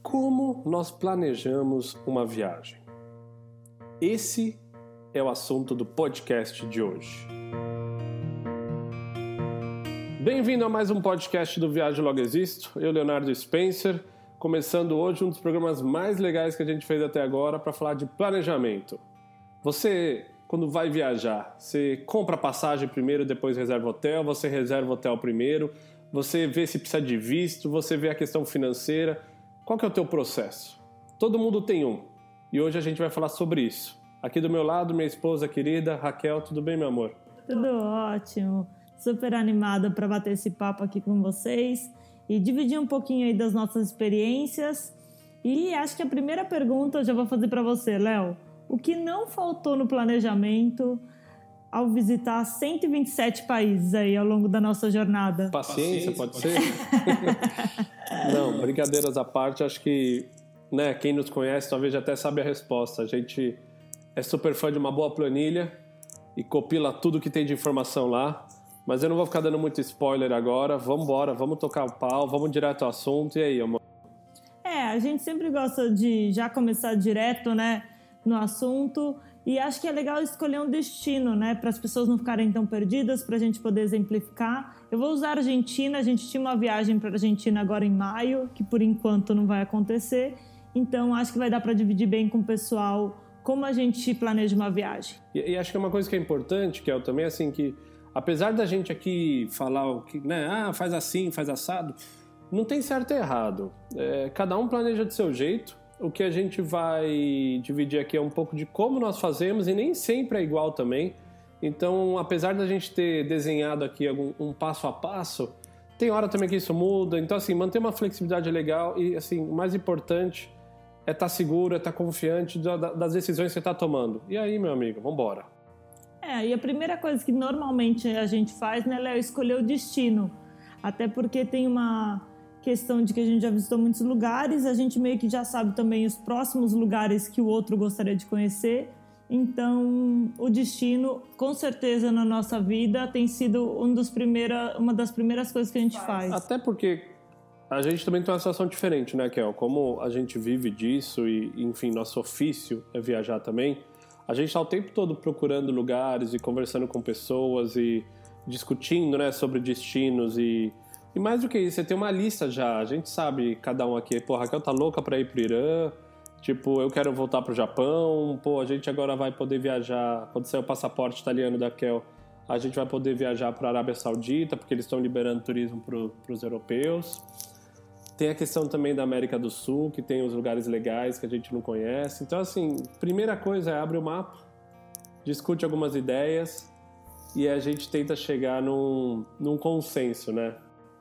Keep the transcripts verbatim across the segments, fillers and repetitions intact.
Como nós planejamos uma viagem? Esse é o assunto do podcast de hoje. Bem-vindo a mais um podcast do Viagem Logo Existo. Eu, Leonardo Spencer, começando hoje um dos programas mais legais que a gente fez até agora para falar de planejamento. Você, quando vai viajar, você compra passagem primeiro, depois reserva hotel, você reserva hotel primeiro, você vê se precisa de visto, você vê a questão financeira. Qual que é o teu processo? Todo mundo tem um. E hoje a gente vai falar sobre isso. Aqui do meu lado, minha esposa querida, Raquel. Tudo bem, meu amor? Tudo ótimo. Super animada para bater esse papo aqui com vocês e dividir um pouquinho aí das nossas experiências. E acho que a primeira pergunta eu já vou fazer para você, Léo. O que não faltou no planejamento ao visitar cento e vinte e sete países aí ao longo da nossa jornada? Paciência, pode ser? Não, brincadeiras à parte, acho que, né, quem nos conhece talvez já até sabe a resposta. A gente é super fã de uma boa planilha e copila tudo que tem de informação lá, mas eu não vou ficar dando muito spoiler agora. Vamos embora, vamos tocar o pau, vamos direto ao assunto. E aí, amor? É, a gente sempre gosta de já começar direto, né, no assunto. E acho que é legal escolher um destino, né? Para as pessoas não ficarem tão perdidas, para a gente poder exemplificar. Eu vou usar a Argentina. A gente tinha uma viagem para a Argentina agora em maio, que por enquanto não vai acontecer. Então, acho que vai dar para dividir bem com o pessoal como a gente planeja uma viagem. E, e acho que é uma coisa que é importante, que é também assim, que apesar da gente aqui falar o que, né? Ah, faz assim, faz assado. Não tem certo e errado. É, cada um planeja do seu jeito. O que a gente vai dividir aqui é um pouco de como nós fazemos e nem sempre é igual também. Então, apesar da gente ter desenhado aqui algum, um passo a passo, tem hora também que isso muda. Então, assim, manter uma flexibilidade legal e, assim, o mais importante é estar seguro, é estar confiante das decisões que você está tomando. E aí, meu amigo, vamos embora. É, e a primeira coisa que normalmente a gente faz, né, Léo, é escolher o destino. Até porque tem uma questão de que a gente já visitou muitos lugares, a gente meio que já sabe também os próximos lugares que o outro gostaria de conhecer. Então, o destino, com certeza, na nossa vida, tem sido um dos primeira, uma das primeiras coisas que a gente faz. Até porque a gente também tem uma situação diferente, né, Kel? Como a gente vive disso e, enfim, nosso ofício é viajar também, a gente está o tempo todo procurando lugares e conversando com pessoas e discutindo, né, sobre destinos e E mais do que isso, você tem uma lista já, a gente sabe, cada um aqui, pô, a Raquel tá louca pra ir pro Irã, tipo, eu quero voltar pro Japão, pô, a gente agora vai poder viajar, quando sair o passaporte italiano da Raquel, a gente vai poder viajar pra Arábia Saudita, porque eles estão liberando turismo pro, pros europeus. Tem a questão também da América do Sul, que tem os lugares legais que a gente não conhece. Então, assim, primeira coisa é abre o mapa, discute algumas ideias e a gente tenta chegar num, num consenso, né?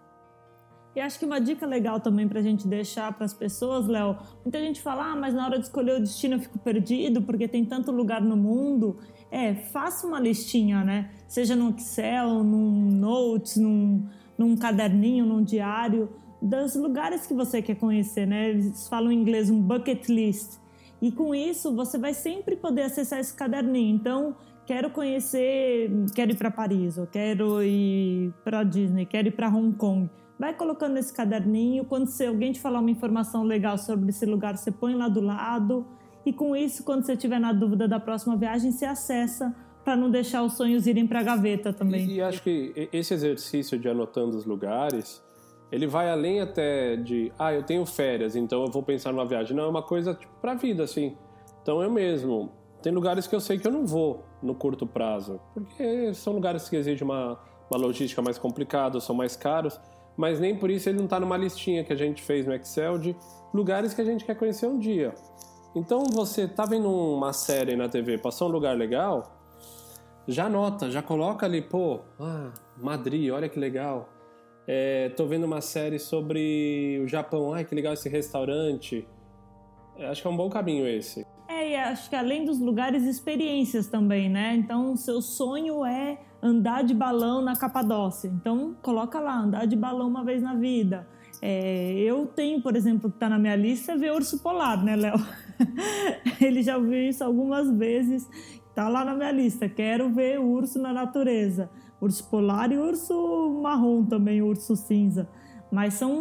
E acho que uma dica legal também pra gente deixar pras pessoas, Léo, muita gente fala, ah, mas na hora de escolher o destino eu fico perdido porque tem tanto lugar no mundo. É, faça uma listinha, né? Seja no Excel, num Notes, num, num caderninho, num diário, dos lugares que você quer conhecer, né? Eles falam em inglês um bucket list. E com isso você vai sempre poder acessar esse caderninho. Então, quero conhecer, quero ir para Paris, ou quero ir para Disney, quero ir para Hong Kong. Vai colocando nesse caderninho, quando se alguém te falar uma informação legal sobre esse lugar, você põe lá do lado. E com isso, quando você estiver na dúvida da próxima viagem, você acessa para não deixar os sonhos irem para a gaveta também. E, e acho que esse exercício de anotando os lugares, ele vai além até de, ah, eu tenho férias, então eu vou pensar numa viagem. Não, é uma coisa tipo, para a vida, assim. Então eu mesmo, tem lugares que eu sei que eu não vou no curto prazo, porque são lugares que exigem uma, uma logística mais complicada, são mais caros, mas nem por isso ele não está numa listinha que a gente fez no Excel de lugares que a gente quer conhecer um dia. Então você tá vendo uma série na T V, passou um lugar legal, já anota, já coloca ali, pô, ah, Madrid, olha que legal. É, tô vendo uma série sobre o Japão, ai que legal esse restaurante. É, acho que é um bom caminho esse. É, e acho que além dos lugares, experiências também, né? Então, o seu sonho é andar de balão na Capadócia. Então, coloca lá, andar de balão uma vez na vida. É, eu tenho, por exemplo, que tá na minha lista, ver urso polar, né, Léo? Ele já ouviu isso algumas vezes. Tá lá na minha lista. Quero ver urso na natureza. Urso polar e urso marrom também, urso cinza. Mas são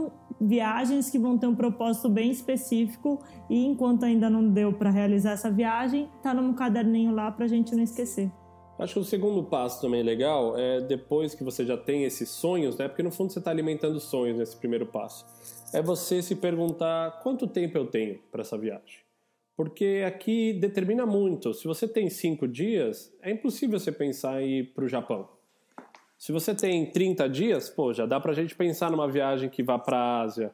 viagens que vão ter um propósito bem específico e enquanto ainda não deu para realizar essa viagem, tá num caderninho lá para a gente não esquecer. Acho que o segundo passo também legal é depois que você já tem esses sonhos, né? Porque no fundo você está alimentando sonhos nesse primeiro passo. É você se perguntar quanto tempo eu tenho para essa viagem. Porque aqui determina muito. Se você tem cinco dias, é impossível você pensar em ir para o Japão. Se você tem trinta dias, pô, já dá para a gente pensar numa viagem que vá para a Ásia.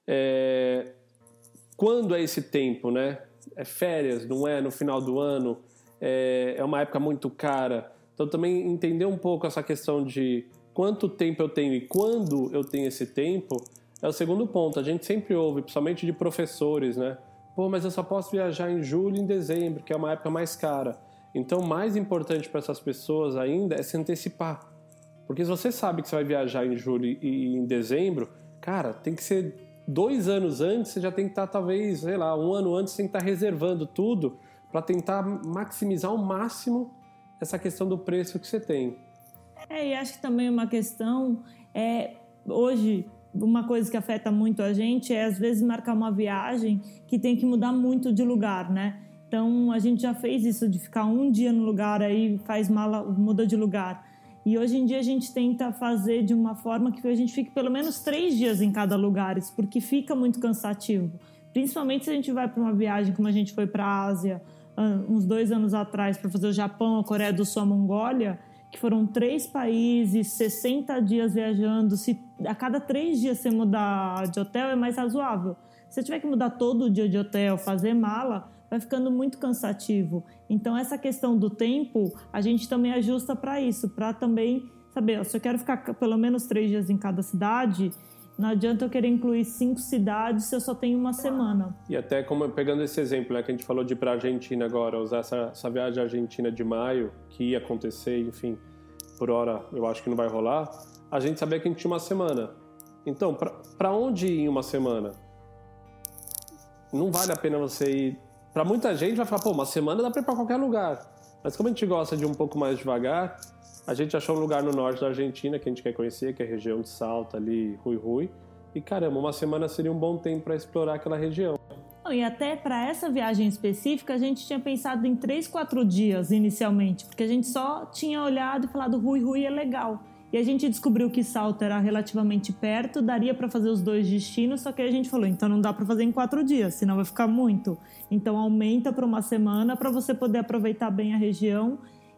É... Quando é esse tempo, né? É férias, não é no final do ano? É, é uma época muito cara. Então também entender um pouco essa questão de quanto tempo eu tenho e quando eu tenho esse tempo é o segundo ponto. A gente sempre ouve, principalmente de professores, né? Pô, mas eu só posso viajar em julho e em dezembro, que é uma época mais cara. Então, o mais importante para essas pessoas ainda é se antecipar. Porque se você sabe que você vai viajar em julho e em dezembro, cara, tem que ser dois anos antes, você já tem que estar, talvez, sei lá, um ano antes, você tem que estar reservando tudo para tentar maximizar ao máximo essa questão do preço que você tem. É, e acho que também uma questão é, hoje... Uma coisa que afeta muito a gente é, às vezes, marcar uma viagem que tem que mudar muito de lugar, né? Então, a gente já fez isso de ficar um dia no lugar, aí faz mala, muda de lugar. E hoje em dia a gente tenta fazer de uma forma que a gente fique pelo menos três dias em cada lugar, porque fica muito cansativo. Principalmente se a gente vai para uma viagem como a gente foi para a Ásia uns dois anos atrás para fazer o Japão, a Coreia do Sul, a Mongólia, que foram três países, sessenta dias viajando. Se a cada três dias você mudar de hotel, é mais razoável. Se você tiver que mudar todo dia de hotel, fazer mala, vai ficando muito cansativo. Então, essa questão do tempo, a gente também ajusta para isso, para também saber, se eu quero ficar pelo menos três dias em cada cidade, não adianta eu querer incluir cinco cidades se eu só tenho uma semana. E até como pegando esse exemplo, né, que a gente falou de ir para a Argentina agora, usar essa, essa viagem à Argentina de maio, que ia acontecer, enfim, por hora eu acho que não vai rolar, a gente sabia que a gente tinha uma semana. Então, para onde ir em uma semana? Não vale a pena você ir... Para muita gente vai falar, pô, uma semana dá para ir para qualquer lugar. Mas como a gente gosta de um pouco mais devagar, a gente achou um lugar no norte da Argentina que a gente quer conhecer, que é a região de Salta, ali, Rui Rui. E caramba, uma semana seria um bom tempo para explorar aquela região. E até para essa viagem específica, a gente tinha pensado em três, quatro dias inicialmente, porque a gente só tinha olhado e falado Rui Rui é legal. E a gente descobriu que Salta era relativamente perto, daria para fazer os dois destinos, só que a gente falou, então não dá para fazer em quatro dias, senão vai ficar muito. Então aumenta para uma semana para você poder aproveitar bem a região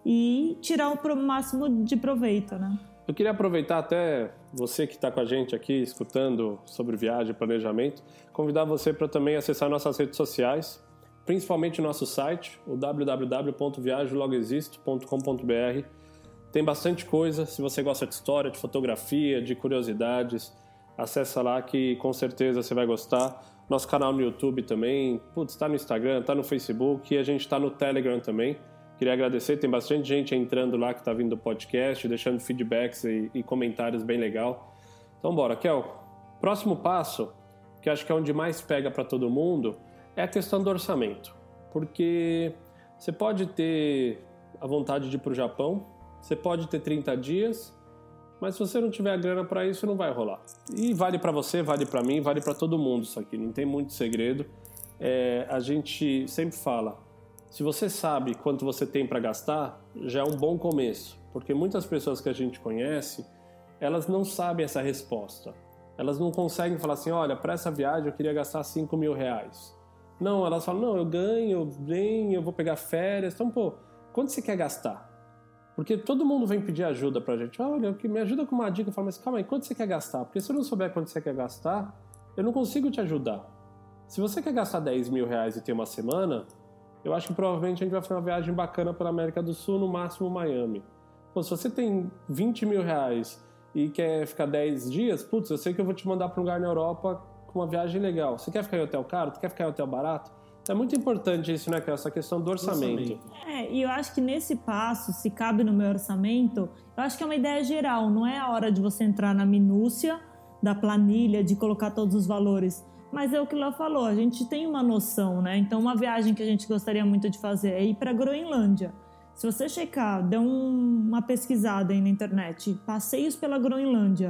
e tirar o máximo de proveito, né? Eu queria aproveitar até você que está com a gente aqui, escutando sobre viagem e planejamento, convidar você para também acessar nossas redes sociais, principalmente o nosso site, o w w w ponto viagem logo existo ponto com ponto b r. Tem bastante coisa, se você gosta de história, de fotografia, de curiosidades, acessa lá que com certeza você vai gostar. Nosso canal no YouTube também, putz, está no Instagram, está no Facebook e a gente está no Telegram também. Queria agradecer, tem bastante gente entrando lá que está vindo do podcast, deixando feedbacks e, e comentários bem legal. Então bora, Kel. Próximo passo, que acho que é onde mais pega para todo mundo, é a questão do orçamento. Porque você pode ter a vontade de ir para o Japão, você pode ter trinta dias, mas se você não tiver a grana para isso, não vai rolar. E vale para você, vale para mim, vale para todo mundo isso aqui, não tem muito segredo. É, a gente sempre fala, se você sabe quanto você tem para gastar, já é um bom começo, porque muitas pessoas que a gente conhece, elas não sabem essa resposta. Elas não conseguem falar assim, olha, para essa viagem eu queria gastar cinco mil reais. Não, elas falam, não, eu ganho bem, eu vou pegar férias. Então, pô, quanto você quer gastar? Porque todo mundo vem pedir ajuda pra gente. Olha, me ajuda com uma dica. Eu falo, mas calma aí, quanto você quer gastar? Porque se eu não souber quanto você quer gastar, eu não consigo te ajudar. Se você quer gastar dez mil reais e ter uma semana, eu acho que provavelmente a gente vai fazer uma viagem bacana pela América do Sul, no máximo Miami. Pô, se você tem vinte mil reais e quer ficar dez dias, putz, eu sei que eu vou te mandar para um lugar na Europa com uma viagem legal. Você quer ficar em hotel caro? Tu quer ficar em hotel barato? É muito importante isso, né, essa questão do orçamento. É, e eu acho que nesse passo, se cabe no meu orçamento, eu acho que é uma ideia geral, não é a hora de você entrar na minúcia da planilha, de colocar todos os valores. Mas é o que o Léo falou, a gente tem uma noção, né? Então, uma viagem que a gente gostaria muito de fazer é ir para a Groenlândia. Se você checar, dê um, uma pesquisada aí na internet, passeios pela Groenlândia,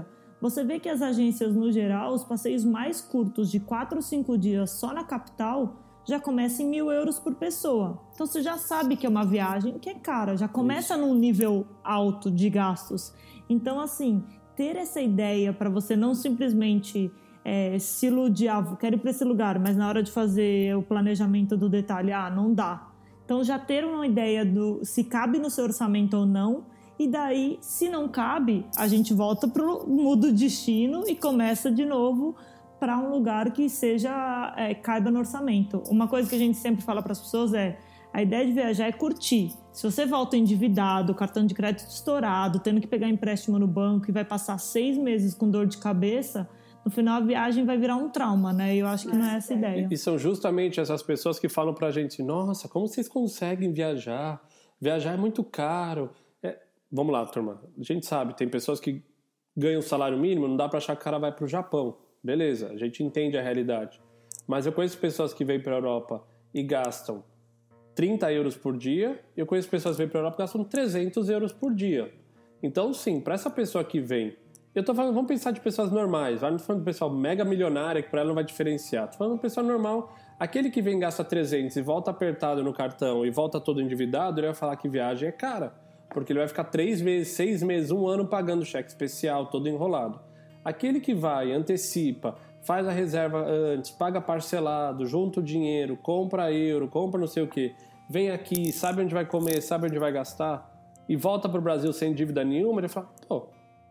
você vê que as agências, no geral, os passeios mais curtos de quatro ou cinco dias só na capital já começam em mil euros por pessoa. Então você já sabe que é uma viagem que é cara, já começa Isso. num nível alto de gastos. Então, assim, ter essa ideia para você não simplesmente é, se iludir, ah, quero ir para esse lugar, mas na hora de fazer o planejamento do detalhe, ah, não dá. Então já ter uma ideia do se cabe no seu orçamento ou não, e daí, se não cabe, a gente volta para o muda o destino e começa de novo para um lugar que seja é, caiba no orçamento. Uma coisa que a gente sempre fala para as pessoas é: a ideia de viajar é curtir. Se você volta endividado, cartão de crédito estourado, tendo que pegar empréstimo no banco e vai passar seis meses com dor de cabeça, no final a viagem vai virar um trauma, né? E eu acho que não é essa a ideia. E são justamente essas pessoas que falam pra gente: nossa, como vocês conseguem viajar? Viajar é muito caro. É... Vamos lá, turma. A gente sabe, tem pessoas que ganham salário mínimo, não dá pra achar que o cara vai pro Japão. Beleza, a gente entende a realidade. Mas eu conheço pessoas que vêm pra Europa e gastam trinta euros por dia, e eu conheço pessoas que vêm pra Europa e gastam trezentos euros por dia. Então, sim, pra essa pessoa que vem... Eu tô falando, vamos pensar de pessoas normais, não tô falando de pessoal mega milionária que pra ela não vai diferenciar. Tô falando de pessoa normal, aquele que vem e gasta trezentos e volta apertado no cartão e volta todo endividado, ele vai falar que viagem é cara, porque ele vai ficar três meses, seis meses, um ano pagando cheque especial, todo enrolado. Aquele que vai, antecipa, faz a reserva antes, paga parcelado, junta o dinheiro, compra euro, compra não sei o que, vem aqui, sabe onde vai comer, sabe onde vai gastar e volta pro Brasil sem dívida nenhuma, ele fala, pô,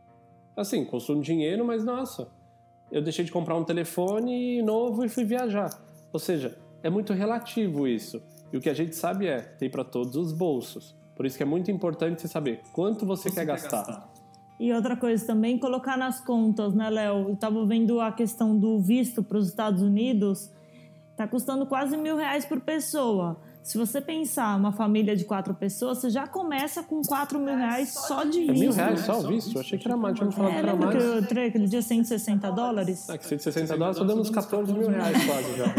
assim, consumo dinheiro, mas nossa, eu deixei de comprar um telefone novo e fui viajar. Ou seja, é muito relativo isso. E o que a gente sabe é, tem para todos os bolsos. Por isso que é muito importante você saber quanto você, você quer, quer gastar. gastar. E outra coisa também, colocar nas contas, né, Léo? Eu estava vendo a questão do visto para os Estados Unidos, está custando quase mil reais por pessoa. Se você pensar uma família de quatro pessoas, você já começa com quatro mil reais só de visto. É mil reais só o visto? Eu achei que era mais. Tinha me falado é, que era mais. Porque eu entrei aquele dia cento e sessenta dólares. É, que cento e sessenta dólares só dando uns quatorze mil reais quase já.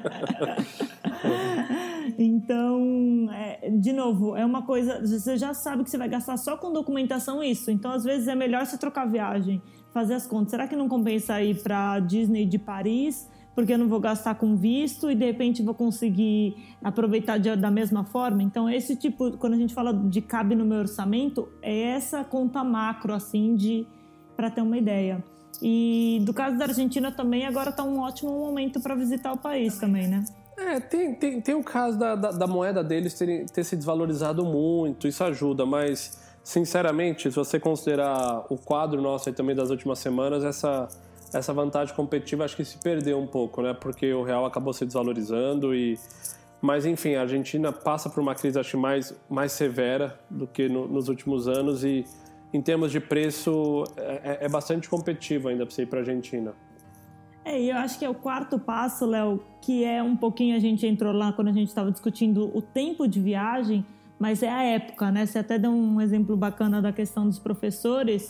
Então, é, de novo, é uma coisa... Você já sabe que você vai gastar só com documentação isso. Então, às vezes, é melhor você trocar viagem, fazer as contas. Será que não compensa ir para Disney de Paris... porque eu não vou gastar com visto e de repente vou conseguir aproveitar de, da mesma forma? Então esse tipo, quando a gente fala de cabe no meu orçamento, é essa conta macro, assim, de para ter uma ideia. E do caso da Argentina também, agora está um ótimo momento para visitar o país também, né? É, tem, tem, tem o caso da, da, da moeda deles ter, ter se desvalorizado muito, isso ajuda, mas sinceramente, se você considerar o quadro nosso aí também das últimas semanas, essa... essa vantagem competitiva acho que se perdeu um pouco, né? Porque o real acabou se desvalorizando e... Mas, enfim, a Argentina passa por uma crise, acho, mais, mais severa do que no, nos últimos anos e, em termos de preço, é, é bastante competitivo ainda para você ir para a Argentina. É, e eu acho que é o quarto passo, Léo, que é um pouquinho, a gente entrou lá quando a gente estava discutindo o tempo de viagem, mas é a época, né? Você até deu um exemplo bacana da questão dos professores,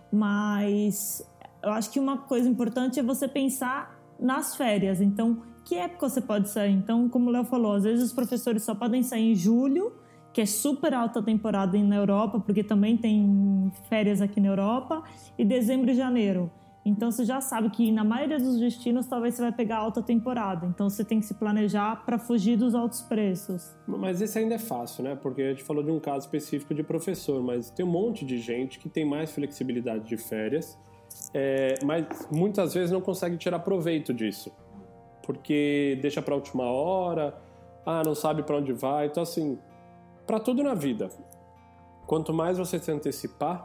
mas... eu acho que uma coisa importante é você pensar nas férias. Então, que época você pode sair? Então, como o Léo falou, às vezes os professores só podem sair em julho, que é super alta temporada na Europa, porque também tem férias aqui na Europa, e dezembro e janeiro. Então, você já sabe que na maioria dos destinos, talvez você vai pegar alta temporada. Então, você tem que se planejar para fugir dos altos preços. Mas esse ainda é fácil, né? Porque a gente falou de um caso específico de professor, mas tem um monte de gente que tem mais flexibilidade de férias, É, mas muitas vezes não consegue tirar proveito disso, porque deixa para a última hora, ah, não sabe para onde vai. Então, assim, para tudo na vida, quanto mais você se antecipar,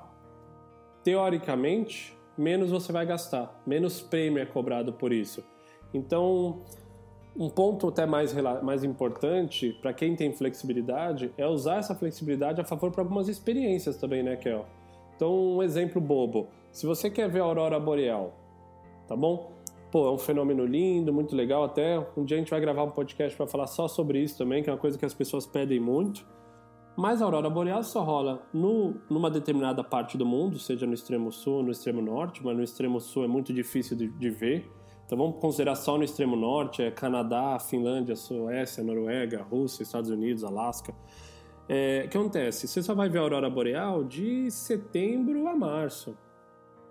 teoricamente, menos você vai gastar, menos prêmio é cobrado por isso. Então, um ponto até mais, mais importante para quem tem flexibilidade é usar essa flexibilidade a favor para algumas experiências também, né, Kel? Então, um exemplo bobo. Se você quer ver a aurora boreal, tá bom? Pô, é um fenômeno lindo, muito legal até. Um dia a gente vai gravar um podcast para falar só sobre isso também, que é uma coisa que as pessoas pedem muito. Mas a aurora boreal só rola no, numa determinada parte do mundo, seja no extremo sul ou no extremo norte, mas no extremo sul é muito difícil de, de ver. Então vamos considerar só no extremo norte, é Canadá, Finlândia, Suécia, Noruega, Rússia, Estados Unidos, Alasca. É, o que acontece? Você só vai ver a aurora boreal de setembro a março.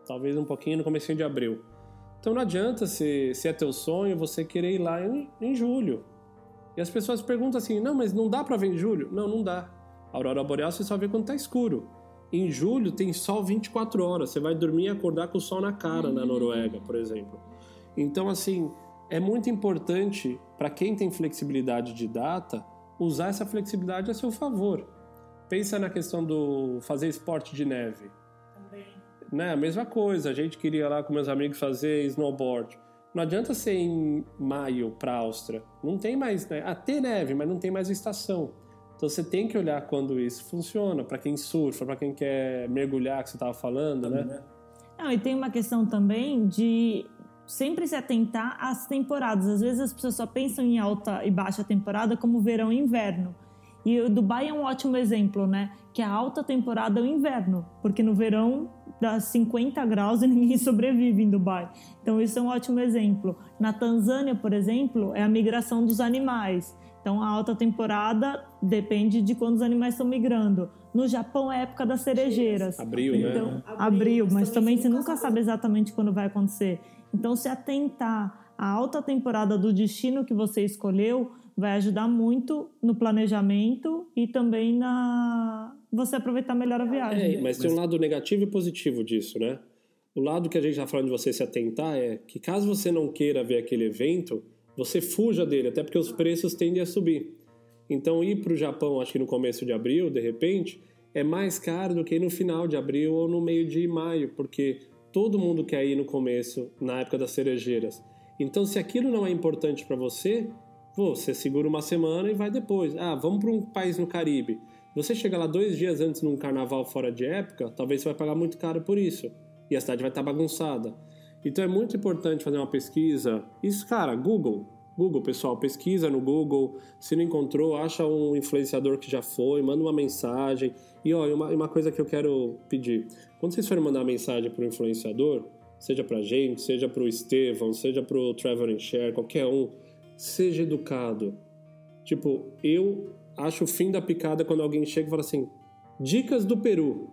talvez um pouquinho no comecinho de abril. Então não adianta, se, se é teu sonho, você querer ir lá em, em julho. E as pessoas perguntam assim, não, mas não dá para ver em julho? Não, não dá. A aurora boreal você só vê quando tá escuro. Em julho tem sol vinte e quatro horas, você vai dormir e acordar com o sol na cara na Noruega, por exemplo. Então, assim, é muito importante para quem tem flexibilidade de data, usar essa flexibilidade a seu favor. Pensa na questão do fazer esporte de neve. Também. Né? A mesma coisa, a gente queria lá com meus amigos fazer snowboard. Não adianta ser em maio para a Áustria. Não tem mais, né? Ah, tem neve, mas não tem mais estação. Então você tem que olhar quando isso funciona, para quem surfa, para quem quer mergulhar, que você estava falando, né? Não, e tem uma questão também de sempre se atentar às temporadas. Às vezes as pessoas só pensam em alta e baixa temporada como verão e inverno. E o Dubai é um ótimo exemplo, né? Que a alta temporada é o inverno, porque no verão dá cinquenta graus e ninguém sobrevive em Dubai. Então isso é um ótimo exemplo. Na Tanzânia, por exemplo, é a migração dos animais. Então a alta temporada depende de quando os animais estão migrando. No Japão é a época das cerejeiras. Abril, então, né? Abril, mas também você nunca sabe exatamente quando vai acontecer. Então se atentar à alta temporada do destino que você escolheu vai ajudar muito no planejamento e também na você aproveitar melhor a viagem. É, mas tem um lado negativo e positivo disso, né? O lado que a gente está falando de você se atentar é que caso você não queira ver aquele evento, você fuja dele, até porque os preços tendem a subir. Então ir para o Japão, acho que no começo de abril, de repente, é mais caro do que ir no final de abril ou no meio de maio, porque todo mundo quer ir no começo, na época das cerejeiras. Então se aquilo não é importante para você, você segura uma semana e vai depois. Ah, vamos para um país no Caribe. Você chega lá dois dias antes num carnaval fora de época, talvez você vai pagar muito caro por isso. E a cidade vai estar bagunçada. Então é muito importante fazer uma pesquisa. Isso, cara, Google. Google, pessoal, pesquisa no Google. Se não encontrou, acha um influenciador que já foi, manda uma mensagem. E ó, uma, uma coisa que eu quero pedir. Quando vocês forem mandar mensagem para o influenciador, seja para a gente, seja para o Estevão, seja para o Travel and Share, qualquer um, seja educado. Tipo, eu acho o fim da picada quando alguém chega e fala assim, dicas do Peru.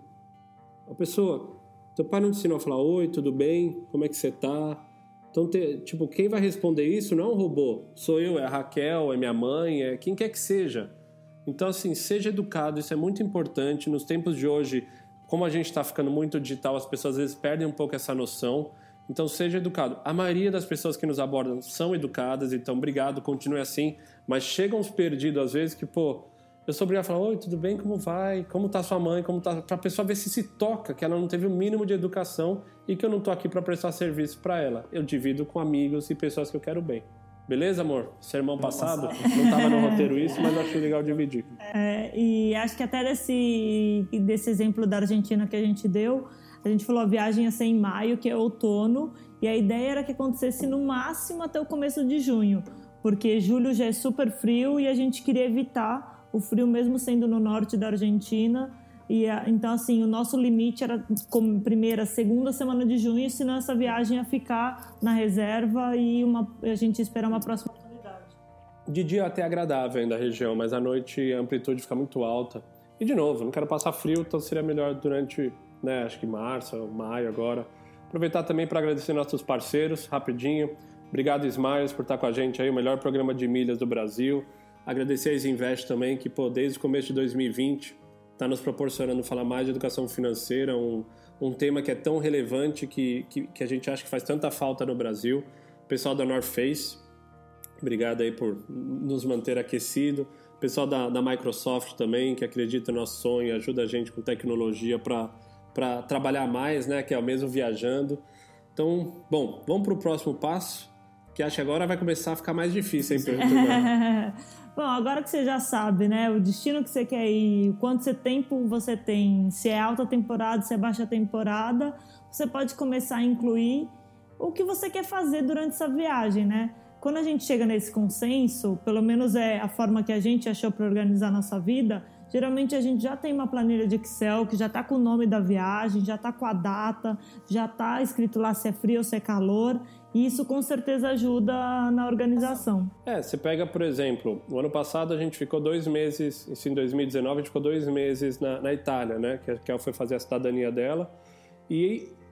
A pessoa, teu pai não te ensinou a falar, oi, tudo bem? Como é que você tá? Então, te, tipo, quem vai responder isso não é um robô. Sou eu, é a Raquel, é minha mãe, é quem quer que seja. Então, assim, seja educado, isso é muito importante. Nos tempos de hoje, como a gente está ficando muito digital, as pessoas às vezes perdem um pouco essa noção. Então, seja educado. A maioria das pessoas que nos abordam são educadas, então, obrigado, continue assim. Mas chegam uns perdidos, às vezes, que, pô, eu sou obrigado a falar, oi, tudo bem, como vai? Como tá sua mãe? Como tá? Pra pessoa ver se se toca, que ela não teve o mínimo de educação e que eu não tô aqui para prestar serviço para ela. Eu divido com amigos e pessoas que eu quero bem. Beleza, amor? Sermão passado? Não tava no roteiro isso, mas eu achei legal dividir. É, e acho que até desse, desse exemplo da Argentina que a gente deu, a gente falou a viagem ia ser em maio, que é outono, e a ideia era que acontecesse no máximo até o começo de junho, porque julho já é super frio e a gente queria evitar o frio mesmo sendo no norte da Argentina. E então, assim, o nosso limite era como primeira, segunda semana de junho, senão essa viagem ia ficar na reserva e uma, a gente ia esperar uma próxima oportunidade. De dia até agradável ainda a região, mas à noite a amplitude fica muito alta. E de novo, não quero passar frio, então seria melhor durante, né, acho que março, maio agora. Aproveitar também para agradecer nossos parceiros, rapidinho. Obrigado, Smiles, por estar com a gente aí, o melhor programa de milhas do Brasil. Agradecer a Isinvest também, que pô, desde o começo de dois mil e vinte está nos proporcionando falar mais de educação financeira, um, um tema que é tão relevante que, que, que a gente acha que faz tanta falta no Brasil. Pessoal da North Face, obrigado aí por nos manter aquecido. Pessoal da, da Microsoft também, que acredita no nosso sonho e ajuda a gente com tecnologia para trabalhar mais, né, que é o mesmo viajando. Então, bom, vamos para o próximo passo, que acho que agora vai começar a ficar mais difícil, hein, perguntar. Bom, agora que você já sabe, né, o destino que você quer ir, quanto tempo você tem, se é alta temporada, se é baixa temporada, você pode começar a incluir o que você quer fazer durante essa viagem, né? Quando a gente chega nesse consenso, pelo menos é a forma que a gente achou para organizar a nossa vida, geralmente a gente já tem uma planilha de Excel que já está com o nome da viagem, já está com a data, já está escrito lá se é frio ou se é calor, e isso com certeza ajuda na organização. É, você pega, por exemplo, no ano passado a gente ficou dois meses, isso em dois mil e dezenove, a gente ficou dois meses na, na Itália, né? Que, que ela foi fazer a cidadania dela. E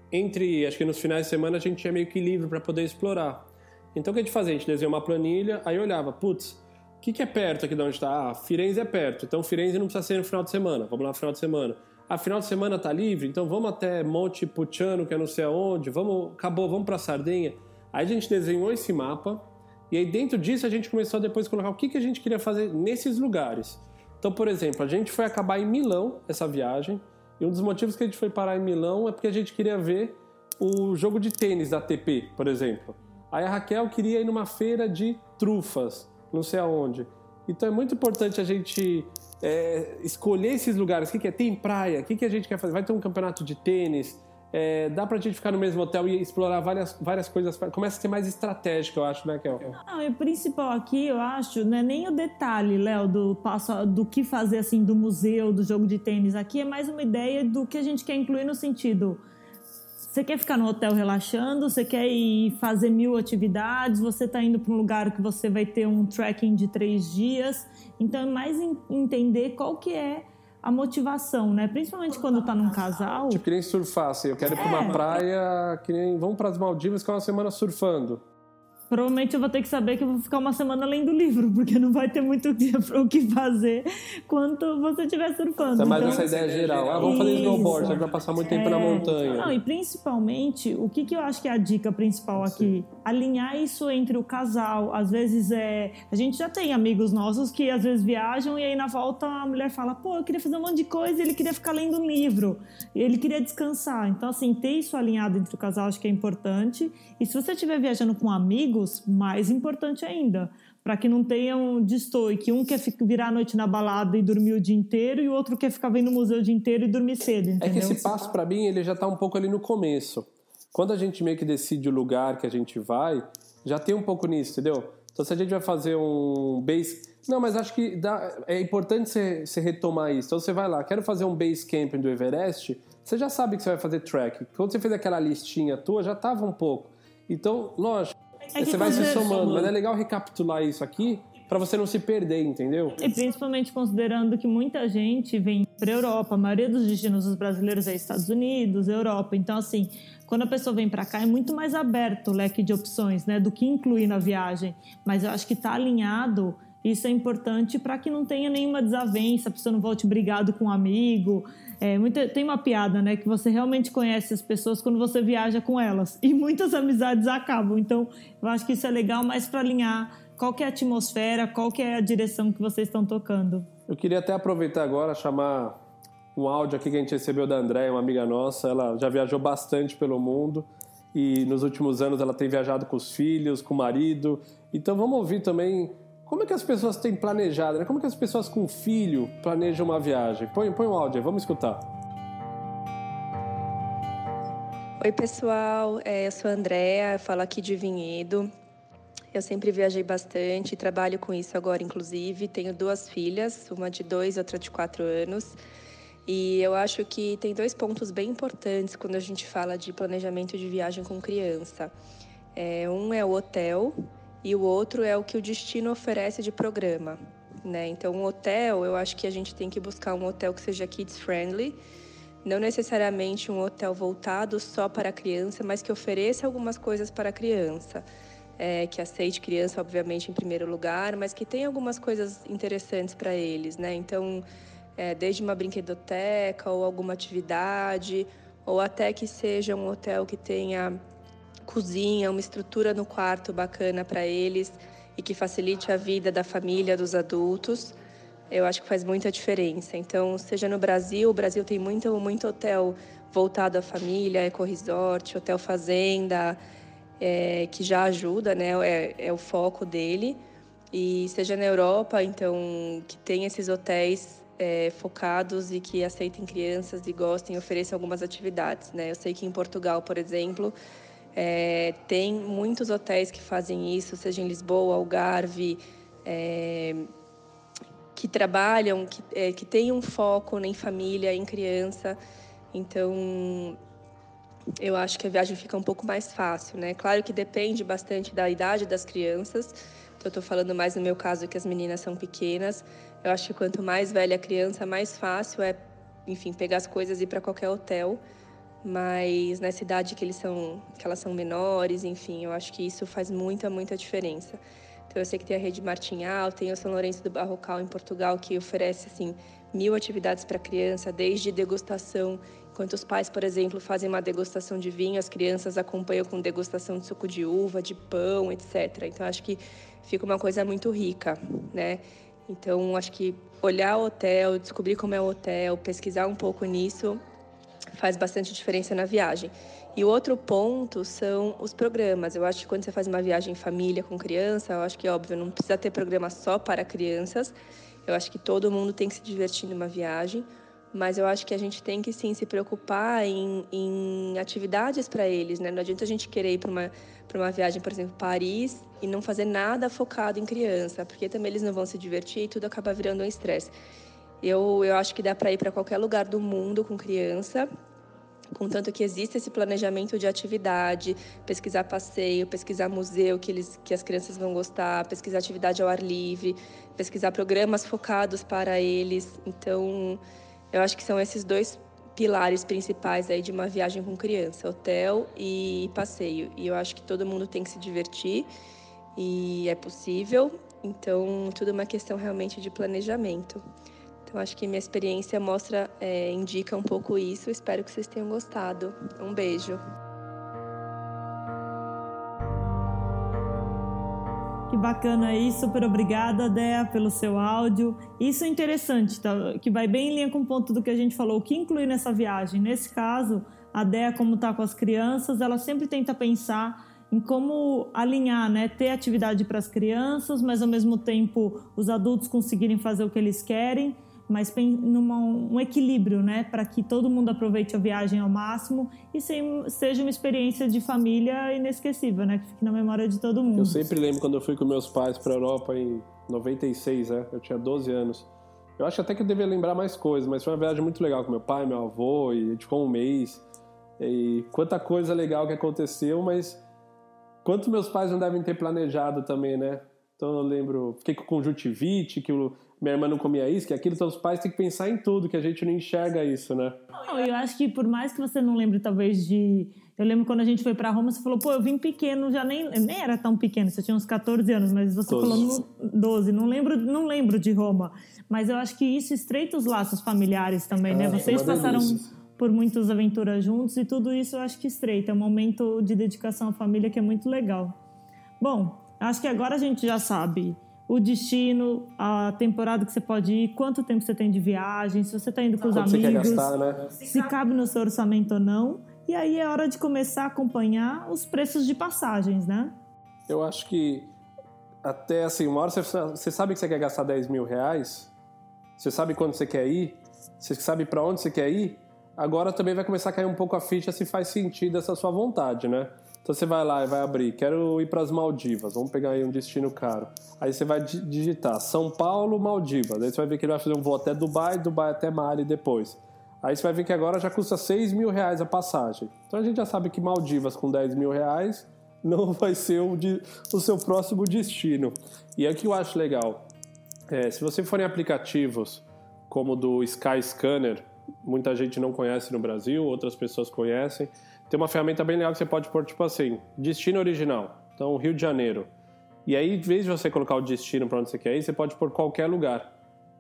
entre, acho que nos finais de semana a gente tinha meio que livre para poder explorar. Então o que a gente fazia? A gente desenhou uma planilha, aí eu olhava, putz, o que, que é perto aqui de onde está? Ah, Firenze é perto, então Firenze não precisa ser no final de semana, vamos lá no final de semana. Ah, final de semana tá livre, então vamos até Monte Pucciano, que é não sei aonde, vamos, acabou, vamos para Sardenha. Aí a gente desenhou esse mapa, e aí dentro disso a gente começou a depois colocar o que, que a gente queria fazer nesses lugares. Então, por exemplo, a gente foi acabar em Milão, essa viagem, e um dos motivos que a gente foi parar em Milão é porque a gente queria ver o jogo de tênis da A T P, por exemplo. Aí a Raquel queria ir numa feira de trufas, não sei aonde. Então é muito importante a gente é, escolher esses lugares. O que, que é? Tem praia? O que, que a gente quer fazer? Vai ter um campeonato de tênis? É, dá pra gente ficar no mesmo hotel e explorar várias, várias coisas. Começa a ser mais estratégico, eu acho, né, Kel? Não, e o principal aqui, eu acho, não é nem o detalhe, Léo, do, passo, do que fazer, assim, do museu, do jogo de tênis. Aqui é mais uma ideia do que a gente quer incluir no sentido... Você quer ficar no hotel relaxando, você quer ir fazer mil atividades, você está indo para um lugar que você vai ter um trekking de três dias. Então, é mais entender qual que é a motivação, né? Principalmente quando tá num casal. Tipo, que nem surfar, assim. Eu quero ir para uma praia, que nem... Vamos para as Maldivas, ficar uma semana surfando. Provavelmente eu vou ter que saber que eu vou ficar uma semana lendo o livro, porque não vai ter muito o que fazer quando você estiver surfando. É mais então, essa ideia geral. Ah, vamos fazer snowboard, a gente vai passar muito tempo é... na montanha. Não, e principalmente, o que, que eu acho que é a dica principal aqui? Sim. Alinhar isso entre o casal. Às vezes, é... a gente já tem amigos nossos que às vezes viajam e aí na volta a mulher fala, pô, eu queria fazer um monte de coisa e ele queria ficar lendo um livro. E ele queria descansar. Então, assim, ter isso alinhado entre o casal acho que é importante. E se você estiver viajando com amigos, mais importante ainda, para que não tenha um destoio, que um quer virar a noite na balada e dormir o dia inteiro e o outro quer ficar vendo o museu o dia inteiro e dormir cedo, entendeu? É que esse passo, para mim, ele já está um pouco ali no começo. Quando a gente meio que decide o lugar que a gente vai, já tem um pouco nisso, entendeu? Então, se a gente vai fazer um base... Não, mas acho que dá... é importante você, você retomar isso. Então, você vai lá, quero fazer um base camping do Everest, você já sabe que você vai fazer trekking. Quando você fez aquela listinha tua, já estava um pouco. Então, lógico, É você vai se somando, mas é legal recapitular isso aqui para você não se perder, entendeu? E principalmente considerando que muita gente vem para a Europa, a maioria dos destinos dos brasileiros é Estados Unidos, Europa. Então, assim, quando a pessoa vem para cá é muito mais aberto o leque de opções, né, do que incluir na viagem. Mas eu acho que tá alinhado, isso é importante para que não tenha nenhuma desavença, a pessoa não volte brigado com um amigo. É, muita, tem uma piada, né? Que você realmente conhece as pessoas quando você viaja com elas. E muitas amizades acabam. Então, eu acho que isso é legal, mas para alinhar qual que é a atmosfera, qual que é a direção que vocês estão tocando. Eu queria até aproveitar agora, chamar um áudio aqui que a gente recebeu da Andréia, uma amiga nossa. Ela já viajou bastante pelo mundo. E nos últimos anos ela tem viajado com os filhos, com o marido. Então, vamos ouvir também... Como é que as pessoas têm planejado, né? Como é que as pessoas com filho planejam uma viagem? Põe, põe um áudio aí, vamos escutar. Oi, pessoal. É, eu sou a Andréa, eu falo aqui de Vinhedo. Eu sempre viajei bastante, trabalho com isso agora, inclusive. Tenho duas filhas, uma de dois e outra de quatro anos. E eu acho que tem dois pontos bem importantes quando a gente fala de planejamento de viagem com criança. É, um é o hotel... E o outro é o que o destino oferece de programa, né? Então, um hotel, eu acho que a gente tem que buscar um hotel que seja kids-friendly, não necessariamente um hotel voltado só para a criança, mas que ofereça algumas coisas para a criança. É, que aceite criança, obviamente, em primeiro lugar, mas que tenha algumas coisas interessantes para eles, né? Então, é, desde uma brinquedoteca ou alguma atividade, ou até que seja um hotel que tenha... cozinha, uma estrutura no quarto bacana para eles e que facilite a vida da família, dos adultos, eu acho que faz muita diferença. Então, seja no Brasil, o Brasil tem muito, muito hotel voltado à família, eco-resort, hotel fazenda, é, que já ajuda, né? É, é o foco dele. E seja na Europa, então, que tem esses hotéis é, focados e que aceitem crianças e gostem, ofereçam algumas atividades, né? Eu sei que em Portugal, por exemplo... É, tem muitos hotéis que fazem isso, seja em Lisboa, Algarve, é, que trabalham, que, é, que têm um foco em família, em criança. Então, eu acho que a viagem fica um pouco mais fácil, né? Claro que depende bastante da idade das crianças. Então, eu estou falando mais no meu caso que as meninas são pequenas. Eu acho que quanto mais velha a criança, mais fácil é, enfim, pegar as coisas e ir para qualquer hotel. mas nessa idade que, eles são, que elas são menores, enfim, eu acho que isso faz muita, muita diferença. Então, eu sei que tem a Rede Martinhal, tem o São Lourenço do Barrocal em Portugal, que oferece, assim, mil atividades para criança, desde degustação. Enquanto os pais, por exemplo, fazem uma degustação de vinho, as crianças acompanham com degustação de suco de uva, de pão, etcétera. Então, acho que fica uma coisa muito rica, né? Então, acho que olhar o hotel, descobrir como é o hotel, pesquisar um pouco nisso, faz bastante diferença na viagem. E o outro ponto são os programas. Eu acho que quando você faz uma viagem em família com criança, eu acho que, óbvio, não precisa ter programa só para crianças. Eu acho que todo mundo tem que se divertir numa viagem, mas eu acho que a gente tem que, sim, se preocupar em, em atividades para eles, né? Não adianta a gente querer ir para uma, para uma viagem, por exemplo, Paris, e não fazer nada focado em criança, porque também eles não vão se divertir e tudo acaba virando um estresse. Eu, eu acho que dá para ir para qualquer lugar do mundo com criança, contanto que exista esse planejamento de atividade, pesquisar passeio, pesquisar museu que, eles, que as crianças vão gostar, pesquisar atividade ao ar livre, pesquisar programas focados para eles. Então, eu acho que são esses dois pilares principais aí de uma viagem com criança, hotel e passeio. E eu acho que todo mundo tem que se divertir e é possível. Então, tudo é uma questão realmente de planejamento. Então, acho que minha experiência mostra, é, indica um pouco isso. Espero que vocês tenham gostado. Um beijo. Que bacana aí, super obrigada, Dea, pelo seu áudio. Isso é interessante, tá? Que vai bem em linha com o ponto do que a gente falou, o que incluir nessa viagem. Nesse caso, a Dea, como está com as crianças, ela sempre tenta pensar em como alinhar, né? Ter atividade para as crianças, mas ao mesmo tempo os adultos conseguirem fazer o que eles querem, mas num um equilíbrio, né? Para que todo mundo aproveite a viagem ao máximo e seja uma experiência de família inesquecível, né? Que fique na memória de todo mundo. Eu sempre lembro quando eu fui com meus pais para a Europa em noventa e seis, né? Eu tinha doze anos. Eu acho até que eu devia lembrar mais coisas, mas foi uma viagem muito legal com meu pai, meu avô, e a gente ficou um mês. E quanta coisa legal que aconteceu, mas quanto meus pais não devem ter planejado também, né? Então eu lembro, fiquei com conjuntivite, que o minha irmã não comia isso, que aquilo, então os pais têm que pensar em tudo, que a gente não enxerga isso, né? Não, eu acho que por mais que você não lembre, talvez, de... Eu lembro quando a gente foi pra Roma, você falou, pô, eu vim pequeno, já nem, nem era tão pequeno, você tinha uns catorze anos, mas você doze. Falou doze, não lembro, não lembro de Roma. Mas eu acho que isso estreita os laços familiares também, ah, né? Vocês passaram delícia. Por muitas aventuras juntos e tudo isso eu acho que estreita. É um momento de dedicação à família que é muito legal. Bom, acho que agora a gente já sabe o destino, a temporada que você pode ir, quanto tempo você tem de viagem, se você está indo com os amigos, você quer gastar, né? Se cabe no seu orçamento ou não. E aí é hora de começar a acompanhar os preços de passagens, né? Eu acho que até assim, uma hora você, você sabe que você quer gastar dez mil reais, você sabe quando você quer ir, você sabe para onde você quer ir, agora também vai começar a cair um pouco a ficha se faz sentido essa sua vontade, né? Então você vai lá e vai abrir, quero ir para as Maldivas, vamos pegar aí um destino caro. Aí você vai digitar São Paulo, Maldivas. Aí você vai ver que ele vai fazer um voo até Dubai, Dubai até Mali depois. Aí você vai ver que agora já custa seis mil reais a passagem. Então a gente já sabe que Maldivas com dez mil reais não vai ser o, de, o seu próximo destino. E é o que eu acho legal. É, se você for em aplicativos como o do Skyscanner, muita gente não conhece no Brasil, outras pessoas conhecem. Tem uma ferramenta bem legal que você pode pôr, tipo assim, destino original. Então, Rio de Janeiro. E aí, em vez de você colocar o destino para onde você quer ir, você pode pôr qualquer lugar.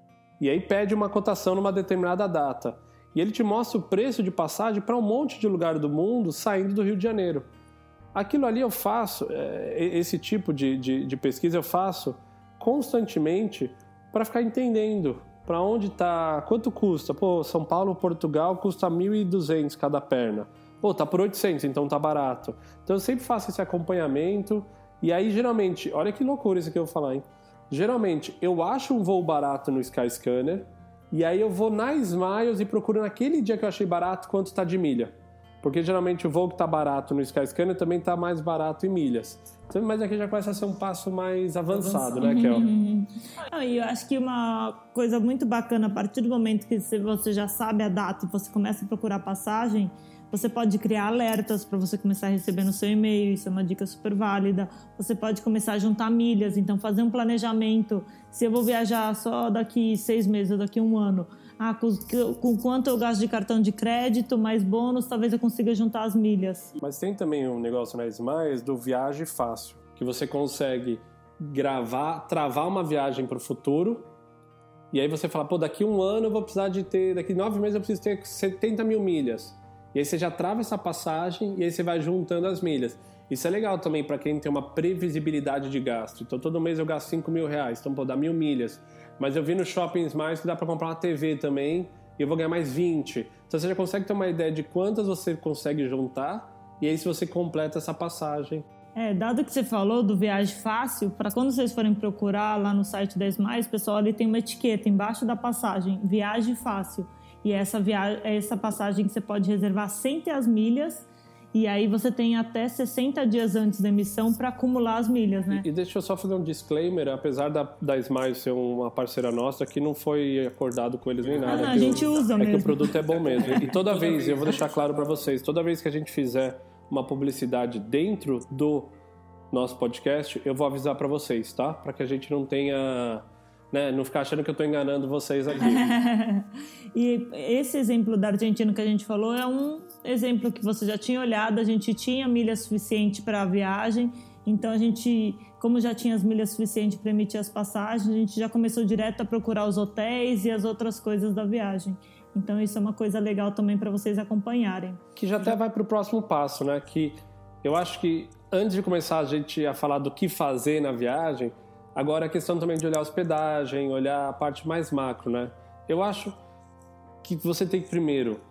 E aí pede uma cotação numa determinada data. E ele te mostra o preço de passagem para um monte de lugar do mundo saindo do Rio de Janeiro. Aquilo ali eu faço, esse tipo de, de, de pesquisa eu faço constantemente para ficar entendendo para onde está, quanto custa. Pô, São Paulo, Portugal custa mil e duzentos cada perna. Pô, tá por oitocentos, então tá barato. Então eu sempre faço esse acompanhamento. E aí, geralmente, olha que loucura isso que eu vou falar, hein? Geralmente, eu acho um voo barato no Skyscanner. E aí eu vou na Smiles e procuro naquele dia que eu achei barato quanto tá de milha. Porque geralmente o voo que tá barato no Skyscanner também tá mais barato em milhas. Então, mas aqui já começa a ser um passo mais avançado, avançado. né, Kel? Uhum. E eu acho que uma coisa muito bacana, a partir do momento que você já sabe a data e você começa a procurar passagem, você pode criar alertas para você começar a receber no seu e-mail, isso é uma dica super válida. Você pode começar a juntar milhas, então fazer um planejamento. Se eu vou viajar só daqui seis meses ou daqui um ano, Ah, com, com quanto eu gasto de cartão de crédito, mais bônus, talvez eu consiga juntar as milhas. Mas tem também um negócio na Smiles do viagem fácil, que você consegue gravar, travar uma viagem para o futuro, e aí você fala, pô, daqui um ano eu vou precisar de ter, daqui nove meses eu preciso ter setenta mil milhas. E aí você já trava essa passagem e aí você vai juntando as milhas. Isso é legal também para quem tem uma previsibilidade de gasto. Então todo mês eu gasto cinco mil reais, então pô, dá mil milhas. Mas eu vi no Shopping Smiles que dá para comprar uma T V também e eu vou ganhar mais vinte. Então você já consegue ter uma ideia de quantas você consegue juntar e aí se você completa essa passagem. É, dado que você falou do viagem fácil, para quando vocês forem procurar lá no site da Smiles, pessoal, ali tem uma etiqueta embaixo da passagem, viagem fácil. E essa, viagem, essa passagem que você pode reservar sem ter as milhas. E aí você tem até sessenta dias antes da emissão para acumular as milhas, né? E, e deixa eu só fazer um disclaimer, apesar da, da Smile ser uma parceira nossa, que não foi acordado com eles nem nada. Ah, a gente eu, usa é mesmo. É que o produto é bom mesmo. E toda vez, eu vou deixar claro para vocês, toda vez que a gente fizer uma publicidade dentro do nosso podcast, eu vou avisar para vocês, tá? Para que a gente não tenha... Né, não ficar achando que eu estou enganando vocês aqui. E esse exemplo da Argentina que a gente falou é um exemplo que você já tinha olhado, a gente tinha milha suficiente para a viagem, então a gente, como já tinha as milhas suficientes para emitir as passagens, a gente já começou direto a procurar os hotéis e as outras coisas da viagem. Então isso é uma coisa legal também para vocês acompanharem. Que já até vai para o próximo passo, né? Que eu acho que antes de começar a gente a falar do que fazer na viagem, agora a questão também de olhar a hospedagem, olhar a parte mais macro, né? Eu acho que você tem que primeiro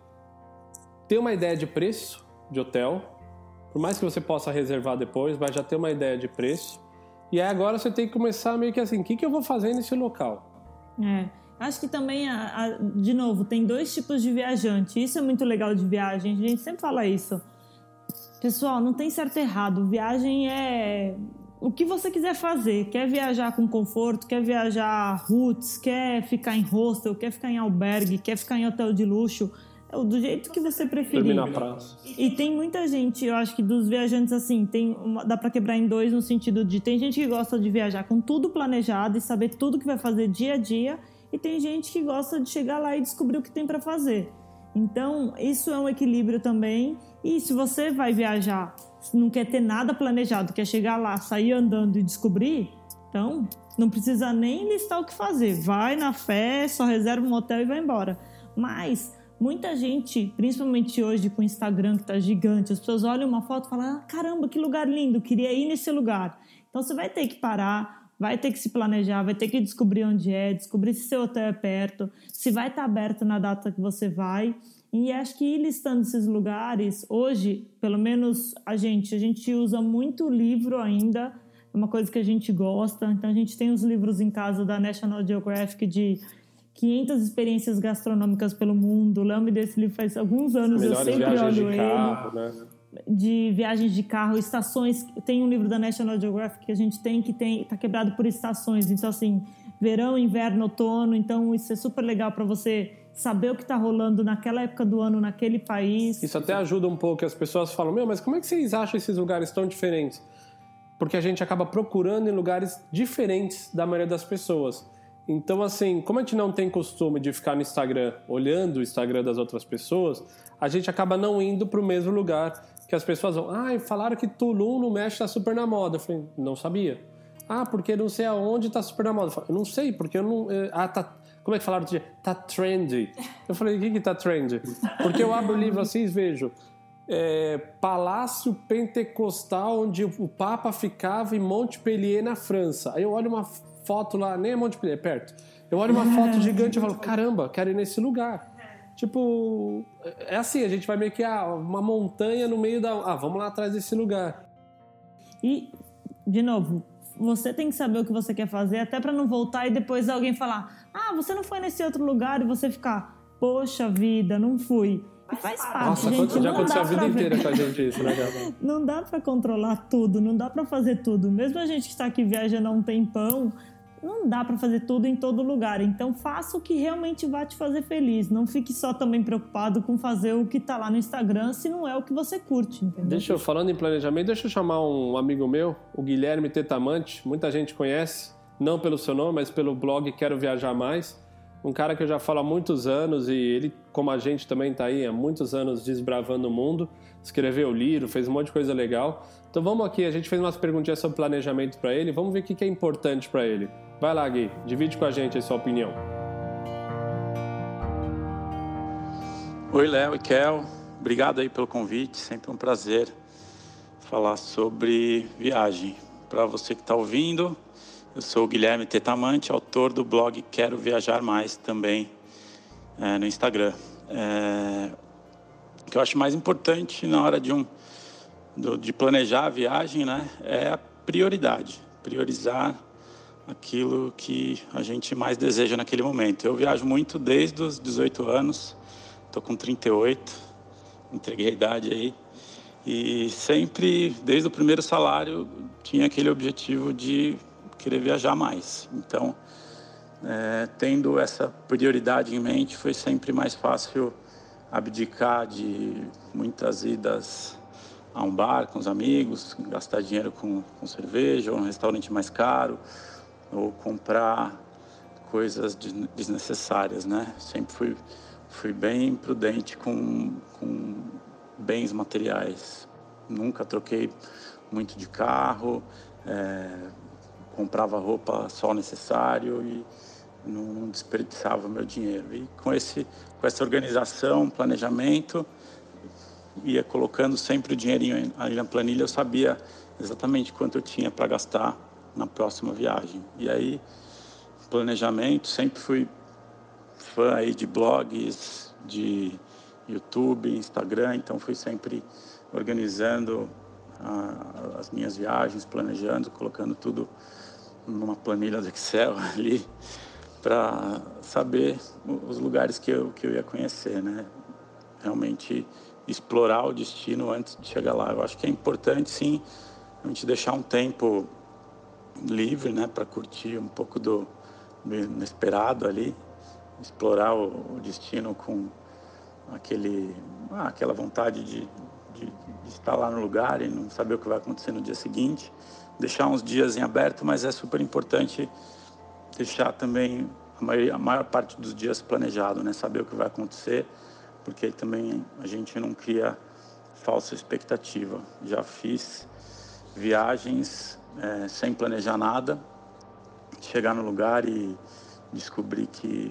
ter uma ideia de preço de hotel, por mais que você possa reservar depois, mas já ter uma ideia de preço. E aí agora você tem que começar meio que assim, o que, que eu vou fazer nesse local? É, acho que também, a, a, de novo, tem dois tipos de viajante. Isso é muito legal de viagem, a gente sempre fala isso. Pessoal, não tem certo e errado, viagem é... o que você quiser fazer, quer viajar com conforto, quer viajar roots, quer ficar em hostel, quer ficar em albergue, quer ficar em hotel de luxo, do jeito que você preferir. Dormir na praça. E tem muita gente, eu acho que dos viajantes assim, tem uma, dá pra quebrar em dois no sentido de, tem gente que gosta de viajar com tudo planejado e saber tudo que vai fazer dia a dia, e tem gente que gosta de chegar lá e descobrir o que tem pra fazer. Então, isso é um equilíbrio também, e se você vai viajar, não quer ter nada planejado, quer chegar lá, sair andando e descobrir, então não precisa nem listar o que fazer, vai na fé, só reserva um hotel e vai embora. Mas muita gente, principalmente hoje com o Instagram que tá gigante, as pessoas olham uma foto e falam, ah, caramba, que lugar lindo, queria ir nesse lugar. Então você vai ter que parar, vai ter que se planejar, vai ter que descobrir onde é, descobrir se seu hotel é perto, se vai estar aberto na data que você vai. E acho que ir listando esses lugares, hoje, pelo menos a gente, a gente usa muito livro ainda, é uma coisa que a gente gosta, então a gente tem os livros em casa da National Geographic de quinhentas experiências gastronômicas pelo mundo. O Léo me deu esse livro faz alguns anos, Melhores eu sempre viagens olho de ele. Carro, né? De viagens de carro, estações. Tem um livro da National Geographic que a gente tem que tem, tá quebrado por estações, então assim, verão, inverno, outono, então isso é super legal para você saber o que está rolando naquela época do ano, naquele país. Isso até ajuda um pouco, as pessoas falam, meu, mas como é que vocês acham esses lugares tão diferentes? Porque a gente acaba procurando em lugares diferentes da maioria das pessoas. Então, assim, como a gente não tem costume de ficar no Instagram olhando o Instagram das outras pessoas, a gente acaba não indo para o mesmo lugar que as pessoas vão. Ah, falaram que Tulum no México está super na moda. Eu falei, não sabia. Ah, porque não sei aonde está super na moda. Eu falei, não sei, porque eu não... Ah, tá... Como é que falaram outro dia? Tá trendy. Eu falei, o que que tá trendy? Porque eu abro o livro assim e vejo é, Palácio Pentecostal, onde o Papa ficava em Montpellier, na França. Aí eu olho uma foto lá, nem é Montpellier, é perto. Eu olho uma foto gigante e falo, caramba, quero ir nesse lugar. Tipo, é assim, a gente vai meio que, ah, uma montanha no meio da... Ah, vamos lá atrás desse lugar. E, de novo, você tem que saber o que você quer fazer, até para não voltar e depois alguém falar, ah, você não foi nesse outro lugar, e você ficar, poxa vida, não fui. E faz parte, Nossa, gente. já aconteceu a vida ver. inteira com a gente isso, né, Gabi? Não dá para controlar tudo, não dá para fazer tudo. Mesmo a gente que está aqui viajando há um tempão, não dá para fazer tudo em todo lugar. Então faça o que realmente vai te fazer feliz. Não fique só também preocupado com fazer o que tá lá no Instagram, se não é o que você curte, entendeu? Deixa eu, falando em planejamento, deixa eu chamar um amigo meu, o Guilherme Tetamante. Muita gente conhece, não pelo seu nome, mas pelo blog Quero Viajar Mais. um cara que eu já falo há muitos anos, e ele, como a gente, também está aí há muitos anos desbravando o mundo, escreveu livro, fez um monte de coisa legal. Então vamos aqui, a gente fez umas perguntinhas sobre planejamento para ele, vamos ver o que é importante para ele. Vai lá, Gui, divide com a gente a sua opinião. Oi, Léo e Kel, obrigado aí pelo convite, sempre um prazer falar sobre viagem. Para você que está ouvindo, eu sou o Guilherme Tetamante, autor do blog Quero Viajar Mais, também é, no Instagram. É, o que eu acho mais importante na hora de, um, do, de planejar a viagem, né, é a prioridade, priorizar aquilo que a gente mais deseja naquele momento. Eu viajo muito desde os dezoito anos, estou com trinta e oito, entreguei a idade aí, e sempre, desde o primeiro salário, tinha aquele objetivo de querer viajar mais. Então, é, tendo essa prioridade em mente, foi sempre mais fácil abdicar de muitas idas a um bar com os amigos, gastar dinheiro com, com cerveja, ou um restaurante mais caro, ou comprar coisas desnecessárias, né? Sempre fui, fui bem prudente com, com bens materiais. Nunca troquei muito de carro, é, comprava roupa só o necessário e não desperdiçava o meu dinheiro. E com, esse, com essa organização, planejamento, ia colocando sempre o dinheirinho ali na planilha, eu sabia exatamente quanto eu tinha para gastar na próxima viagem. E aí, planejamento, sempre fui fã aí de blogs, de YouTube, Instagram, então fui sempre organizando a, as minhas viagens, planejando, colocando tudo numa planilha do Excel ali, para saber os lugares que eu, que eu ia conhecer, né? Realmente explorar o destino antes de chegar lá. Eu acho que é importante, sim, a gente deixar um tempo livre, né, para curtir um pouco do, do inesperado ali, explorar o, o destino com aquele, ah, aquela vontade de, de, de estar lá no lugar e não saber o que vai acontecer no dia seguinte. Deixar uns dias em aberto, mas é super importante deixar também a maior, a maior parte dos dias planejado, né? Saber o que vai acontecer, porque aí também a gente não cria falsa expectativa. Já fiz viagens é, sem planejar nada, chegar no lugar e descobrir que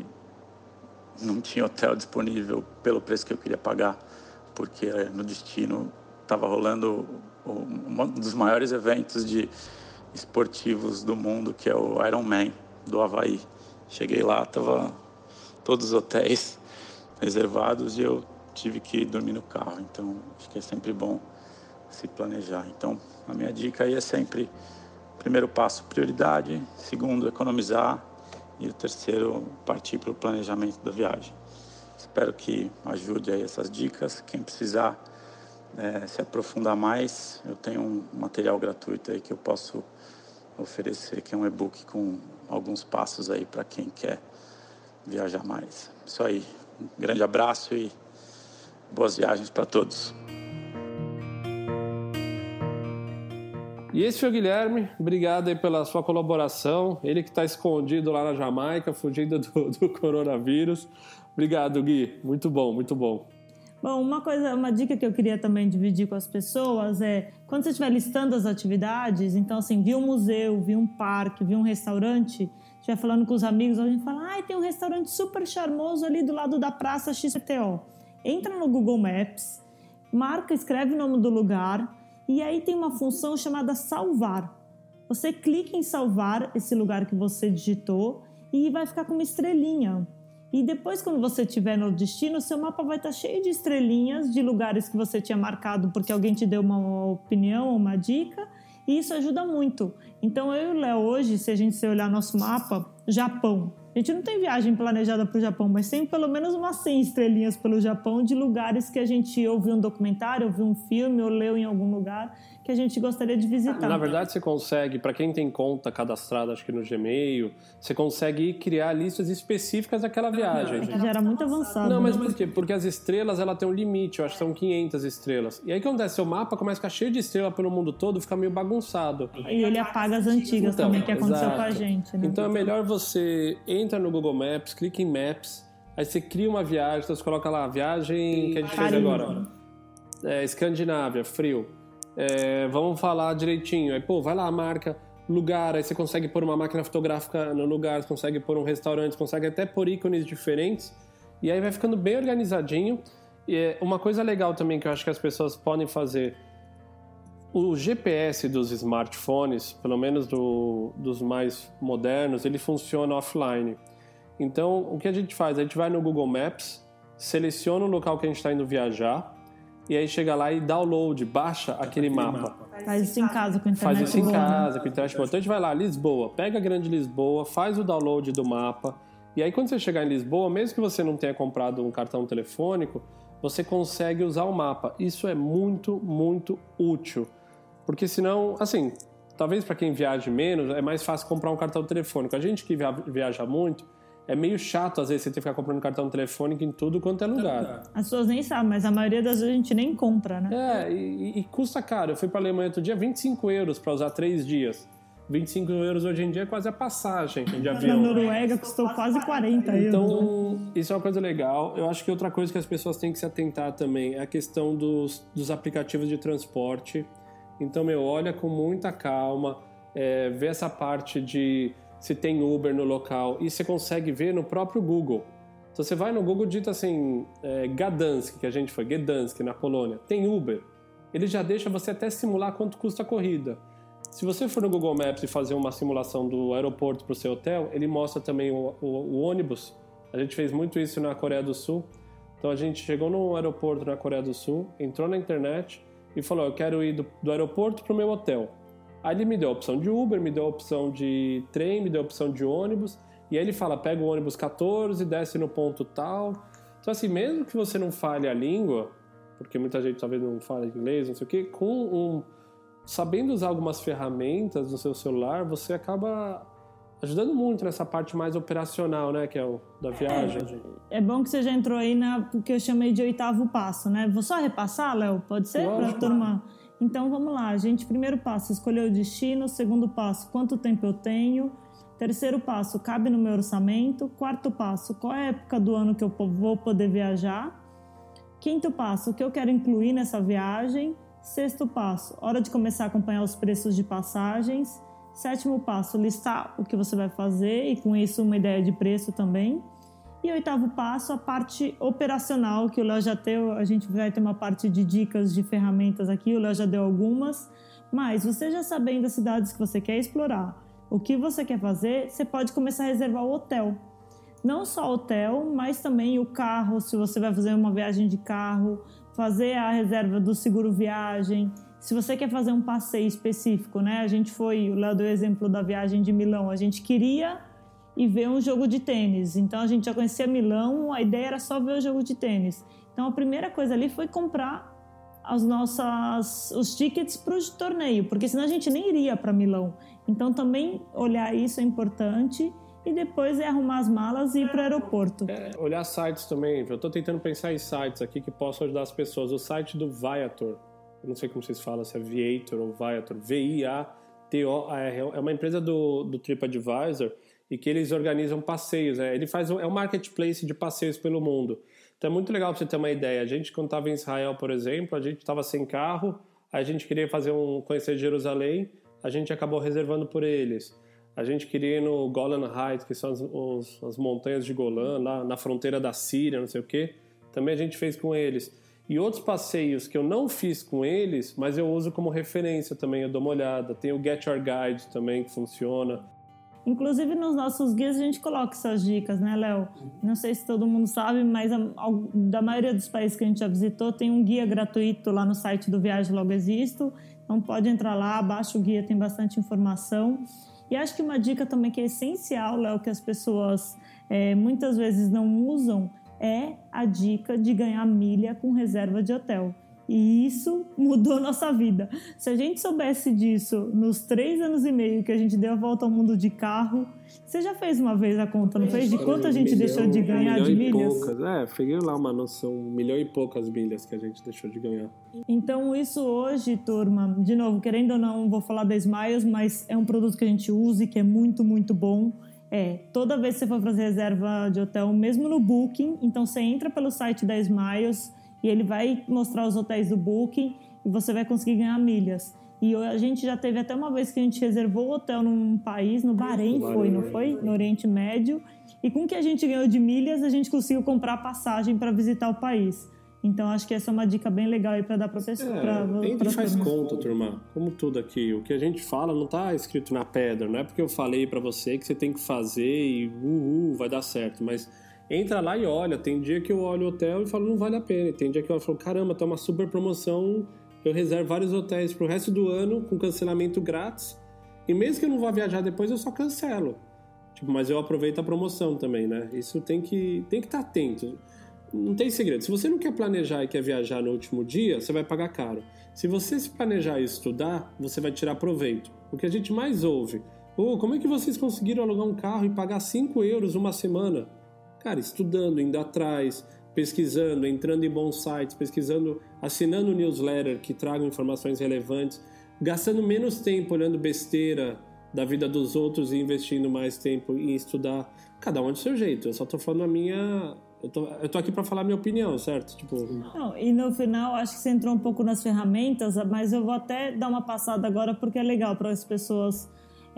não tinha hotel disponível pelo preço que eu queria pagar, porque no destino estava rolando um dos maiores eventos de esportivos do mundo, que é o Ironman do Havaí. Cheguei lá, tava todos os hotéis reservados e eu tive que dormir no carro. Então, acho que é sempre bom se planejar. Então, a minha dica aí é sempre, primeiro passo, prioridade, segundo, economizar, e o terceiro, partir para o planejamento da viagem. Espero que ajude aí essas dicas. Quem precisar É, se aprofundar mais, eu tenho um material gratuito aí que eu posso oferecer, que é um e-book com alguns passos aí para quem quer viajar mais. Isso aí, um grande abraço e boas viagens para todos. E esse foi o Guilherme, obrigado aí pela sua colaboração, ele que está escondido lá na Jamaica, fugindo do, do coronavírus. Obrigado, Gui, muito bom, muito bom. Bom, uma coisa, uma dica que eu queria também dividir com as pessoas é, quando você estiver listando as atividades, então assim, viu um museu, viu um parque, viu um restaurante, estiver falando com os amigos, a gente fala, ah, tem um restaurante super charmoso ali do lado da praça X P T O. Entra no Google Maps, marca, escreve o nome do lugar, e aí tem uma função chamada salvar. Você clica em salvar esse lugar que você digitou e vai ficar com uma estrelinha. E depois, quando você estiver no destino, seu mapa vai estar cheio de estrelinhas de lugares que você tinha marcado porque alguém te deu uma opinião, uma dica, e isso ajuda muito. Então, eu e o Léo hoje, se a gente se olhar nosso mapa, Japão. A gente não tem viagem planejada para o Japão, mas tem pelo menos umas cem estrelinhas pelo Japão de lugares que a gente ouviu um documentário, ouviu um filme ou leu em algum lugar que a gente gostaria de visitar. Na verdade, você consegue, para quem tem conta cadastrada, acho que no Gmail, você consegue criar listas específicas daquela viagem. É que já era muito avançado. Não, mas né? por quê? Porque as estrelas, ela tem um limite, eu acho que são quinhentas estrelas. E aí, o que acontece? Seu mapa começa a ficar cheio de estrela pelo mundo todo, fica meio bagunçado. E ele apaga as antigas Então, também, que aconteceu exato. com a gente, né? Então, é melhor você entra no Google Maps, clica em Maps, aí você cria uma viagem, então você coloca lá, viagem que a gente fez agora. É, Escandinávia, frio. É, vamos falar direitinho. Aí, pô, vai lá, marca lugar, aí você consegue pôr uma máquina fotográfica no lugar, você consegue pôr um restaurante, você consegue até pôr ícones diferentes, e aí vai ficando bem organizadinho. E é uma coisa legal também que eu acho que as pessoas podem fazer, o G P S dos smartphones, pelo menos do, dos mais modernos, ele funciona offline. Então, o que a gente faz? A gente vai no Google Maps, seleciona o local que a gente está indo viajar, e aí chega lá e download, baixa aquele mapa. Faz isso em casa com a internet. Faz isso em boa, casa, né? com a internet boa. Então a gente vai lá, Lisboa, pega a Grande Lisboa, faz o download do mapa, e aí quando você chegar em Lisboa, mesmo que você não tenha comprado um cartão telefônico, você consegue usar o mapa. Isso é muito, muito útil. Porque senão, assim, talvez para quem viaje menos, é mais fácil comprar um cartão telefônico. A gente que viaja muito, é meio chato, às vezes, você ter que ficar comprando cartão telefônico em tudo quanto é lugar. As pessoas nem sabem, mas a maioria das vezes a gente nem compra, né? É, e, e custa caro. Eu fui para a Alemanha outro dia, vinte e cinco euros para usar três dias. vinte e cinco euros hoje em dia é quase a passagem de avião. Na Noruega custou quase quarenta euros. Então, isso é uma coisa legal. Eu acho que outra coisa que as pessoas têm que se atentar também é a questão dos, dos aplicativos de transporte. Então, meu, olha com muita calma, é, vê essa parte de se tem Uber no local, e você consegue ver no próprio Google. Então você vai no Google e digita assim, é, Gdansk, que a gente foi, Gdansk, na Polônia, tem Uber. Ele já deixa você até simular quanto custa a corrida. Se você for no Google Maps e fazer uma simulação do aeroporto para o seu hotel, ele mostra também o, o, o ônibus. A gente fez muito isso na Coreia do Sul. Então a gente chegou no aeroporto na Coreia do Sul, entrou na internet e falou, eu quero ir do, do aeroporto para o meu hotel. Aí ele me deu a opção de Uber, me deu a opção de trem, me deu a opção de ônibus. E aí ele fala, pega o ônibus catorze, desce no ponto tal. Então assim, mesmo que você não fale a língua, porque muita gente talvez não fala inglês, não sei o quê, com um, sabendo usar algumas ferramentas no seu celular, você acaba ajudando muito nessa parte mais operacional, né, que é o da viagem. É, é bom que você já entrou aí na que eu chamei de oitavo passo, né? Vou só repassar, Léo? Pode ser? Para a turma... Então, vamos lá. Gente, primeiro passo, escolher o destino. Segundo passo, quanto tempo eu tenho. Terceiro passo, cabe no meu orçamento. Quarto passo, qual é a época do ano que eu vou poder viajar. Quinto passo, o que eu quero incluir nessa viagem. Sexto passo, hora de começar a acompanhar os preços de passagens. Sétimo passo, listar o que você vai fazer e com isso uma ideia de preço também. E oitavo passo, a parte operacional, que o Léo já deu, a gente vai ter uma parte de dicas de ferramentas aqui, o Léo já deu algumas, mas você já sabendo as cidades que você quer explorar, o que você quer fazer, você pode começar a reservar o hotel. Não só hotel, mas também o carro, se você vai fazer uma viagem de carro, fazer a reserva do seguro viagem. Se você quer fazer um passeio específico, né? A gente foi, o Léo deu o exemplo da viagem de Milão, a gente queria e ver um jogo de tênis. Então, a gente já conhecia Milão, a ideia era só ver o jogo de tênis. Então, a primeira coisa ali foi comprar as nossas, os tickets para o torneio, porque senão a gente nem iria para Milão. Então, também olhar isso é importante e depois é arrumar as malas e ir para o aeroporto. É, olhar sites também. Eu estou tentando pensar em sites aqui que possam ajudar as pessoas. O site do Viator, eu não sei como vocês falam, se é Viator ou Viator, V I A T O A R, é uma empresa do, do TripAdvisor, e que eles organizam passeios, né? Ele faz um, é um marketplace de passeios pelo mundo. Então é muito legal para você ter uma ideia. A gente, quando estava em Israel, por exemplo, a gente estava sem carro, a gente queria fazer um, conhecer Jerusalém, a gente acabou reservando por eles. A gente queria ir no Golan Heights, que são as, os, as montanhas de Golan, lá na fronteira da Síria, não sei o quê. Também a gente fez com eles. E outros passeios que eu não fiz com eles, mas eu uso como referência também, eu dou uma olhada. Tem o Get Your Guide também, que funciona. Inclusive, nos nossos guias a gente coloca essas dicas, né, Léo? Não sei se todo mundo sabe, mas a, a, da maioria dos países que a gente já visitou, tem um guia gratuito lá no site do Viagem Logo Existo. Então, pode entrar lá, baixa o guia, tem bastante informação. E acho que uma dica também que é essencial, Léo, que as pessoas é, muitas vezes não usam, é a dica de ganhar milha com reserva de hotel. E isso mudou nossa vida. Se a gente soubesse disso nos três anos e meio que a gente deu a volta ao mundo de carro, você já fez uma vez a conta, não fez? De quanto a gente milhão, deixou de ganhar um de milhão milhas? E poucas. É, peguei lá uma noção, um milhão e poucas milhas que a gente deixou de ganhar. Então isso hoje, turma, de novo, querendo ou não, vou falar da Smiles, mas é um produto que a gente usa e que é muito, muito bom. É, toda vez que você for fazer reserva de hotel, mesmo no Booking, então você entra pelo site da Smiles e ele vai mostrar os hotéis do Booking e você vai conseguir ganhar milhas. E a gente já teve até uma vez que a gente reservou o hotel num país, no Bahrein foi, não foi? No Oriente Médio. E com o que a gente ganhou de milhas, a gente conseguiu comprar passagem para visitar o país. Então acho que essa é uma dica bem legal aí para dar para pessoa. É, entra e faz conta, turma. Como tudo aqui, o que a gente fala não tá escrito na pedra, não é porque eu falei para você que você tem que fazer e uhul, vai dar certo, mas entra lá e olha. Tem dia que eu olho o hotel e falo, não vale a pena. Tem dia que eu falo, caramba, tá uma super promoção, eu reservo vários hotéis pro resto do ano com cancelamento grátis. E mesmo que eu não vá viajar depois, eu só cancelo. Tipo, mas eu aproveito a promoção também, né? Isso tem que tem que estar atento. Não tem segredo. Se você não quer planejar e quer viajar no último dia, você vai pagar caro. Se você se planejar e estudar, você vai tirar proveito. O que a gente mais ouve, oh, como é que vocês conseguiram alugar um carro e pagar cinco euros uma semana? Cara, estudando, indo atrás, pesquisando, entrando em bons sites, pesquisando, assinando newsletter que tragam informações relevantes, gastando menos tempo olhando besteira da vida dos outros e investindo mais tempo em estudar. Cada um do seu jeito. Eu só tô falando a minha... Eu tô, eu tô aqui para falar a minha opinião, certo? Tipo... Não, e no final, acho que você entrou um pouco nas ferramentas, mas eu vou até dar uma passada agora porque é legal para as pessoas...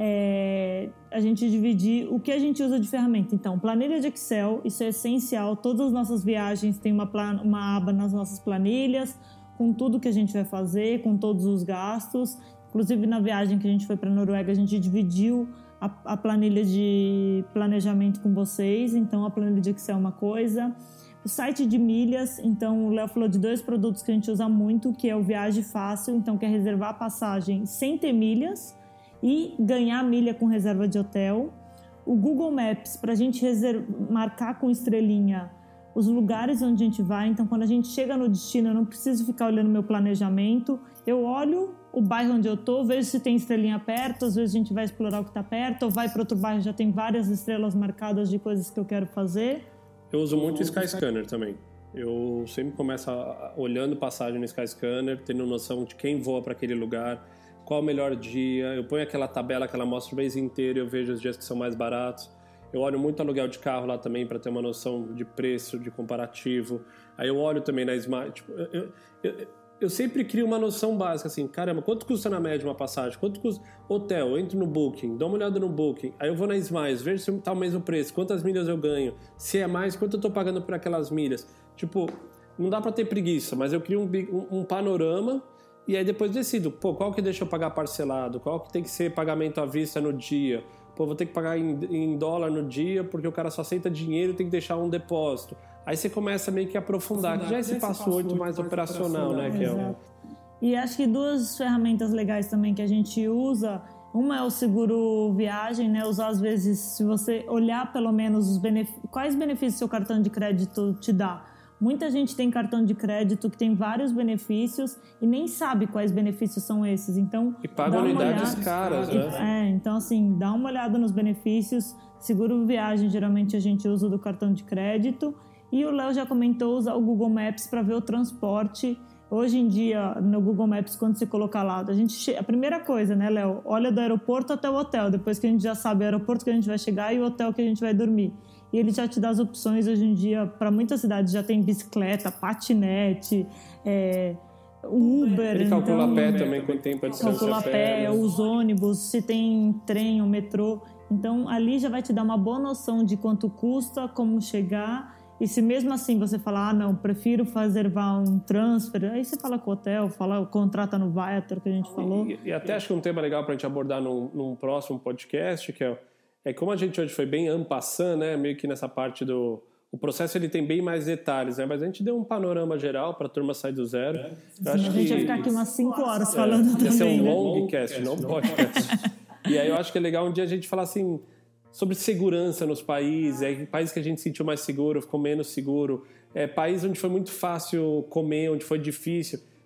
É, a gente dividir o que a gente usa de ferramenta. Então, planilha de Excel, isso é essencial. Todas as nossas viagens têm uma, plan, uma aba nas nossas planilhas, com tudo que a gente vai fazer, com todos os gastos. Inclusive, na viagem que a gente foi para a Noruega, a gente dividiu a, a planilha de planejamento com vocês. Então, a planilha de Excel é uma coisa. O site de milhas, então o Léo falou de dois produtos que a gente usa muito, que é o Viagem Fácil, então que é reservar a passagem sem ter milhas e ganhar milha com reserva de hotel. O Google Maps, para a gente reserva, marcar com estrelinha os lugares onde a gente vai. Então, quando a gente chega no destino, eu não preciso ficar olhando meu planejamento. Eu olho o bairro onde eu estou, vejo se tem estrelinha perto. Às vezes a gente vai explorar o que está perto, ou vai para outro bairro, já tem várias estrelas marcadas de coisas que eu quero fazer. Eu uso muito o Skyscanner também. Eu sempre começo olhando passagem no Skyscanner, tendo noção de quem voa para aquele lugar, qual o melhor dia. Eu ponho aquela tabela que ela mostra o mês inteiro, eu vejo os dias que são mais baratos. Eu olho muito aluguel de carro lá também para ter uma noção de preço, de comparativo. Aí eu olho também na Smart. Tipo, eu, eu, eu, eu sempre crio uma noção básica, assim, caramba, quanto custa na média uma passagem? Quanto custa hotel? Eu entro no Booking, dou uma olhada no Booking. Aí eu vou na Smiles, vejo se está o mesmo preço, quantas milhas eu ganho, se é mais, quanto eu estou pagando por aquelas milhas. Tipo, não dá para ter preguiça, mas eu crio um, um, um panorama. E aí depois decido, pô, qual que deixa eu pagar parcelado? Qual que tem que ser pagamento à vista no dia? Pô, vou ter que pagar em, em dólar no dia porque o cara só aceita dinheiro e tem que deixar um depósito. Aí você começa meio que a aprofundar, aprofundar. que já é esse passo oito mais, mais operacional, operacional, né? Que é o... E acho que duas ferramentas legais também que a gente usa, uma é o seguro viagem, né? Usar às vezes, se você olhar pelo menos os benefícios, quais benefícios seu cartão de crédito te dá. Muita gente tem cartão de crédito que tem vários benefícios e nem sabe quais benefícios são esses. Então, e paga unidades caras, né? É, então assim, dá uma olhada nos benefícios. Seguro viagem, geralmente a gente usa do cartão de crédito. E o Léo já comentou usar o Google Maps para ver o transporte. Hoje em dia, no Google Maps, quando você colocar lá, a, gente che... a primeira coisa, né, Léo? Olha do aeroporto até o hotel. Depois que a gente já sabe o aeroporto que a gente vai chegar e o hotel que a gente vai dormir. E ele já te dá as opções hoje em dia, para muitas cidades já tem bicicleta, patinete, é, Uber. Ele calcula então, a pé também, quanto tempo é distância calcula a pé, pé, os ônibus, se tem trem ou metrô. Então ali já vai te dar uma boa noção de quanto custa, como chegar. E se mesmo assim você falar, ah, não, prefiro reservar um transfer, aí você fala com o hotel, fala, contrata no Viator, que a gente falou. E, e até acho que um tema legal para a gente abordar num, num próximo podcast, que é... É como a gente hoje foi bem en passant, né? Meio que nessa parte do... O processo ele tem bem mais detalhes, né? Mas a gente deu um panorama geral para a turma sair do zero. É. Eu acho a gente que... vai ficar aqui umas cinco horas falando é. também. Esse é um né? longcast, não um podcast. E aí eu acho que é legal um dia a gente falar assim sobre segurança nos países, é, países que a gente sentiu mais seguro, ficou menos seguro, é, país onde foi muito fácil comer, onde foi difícil.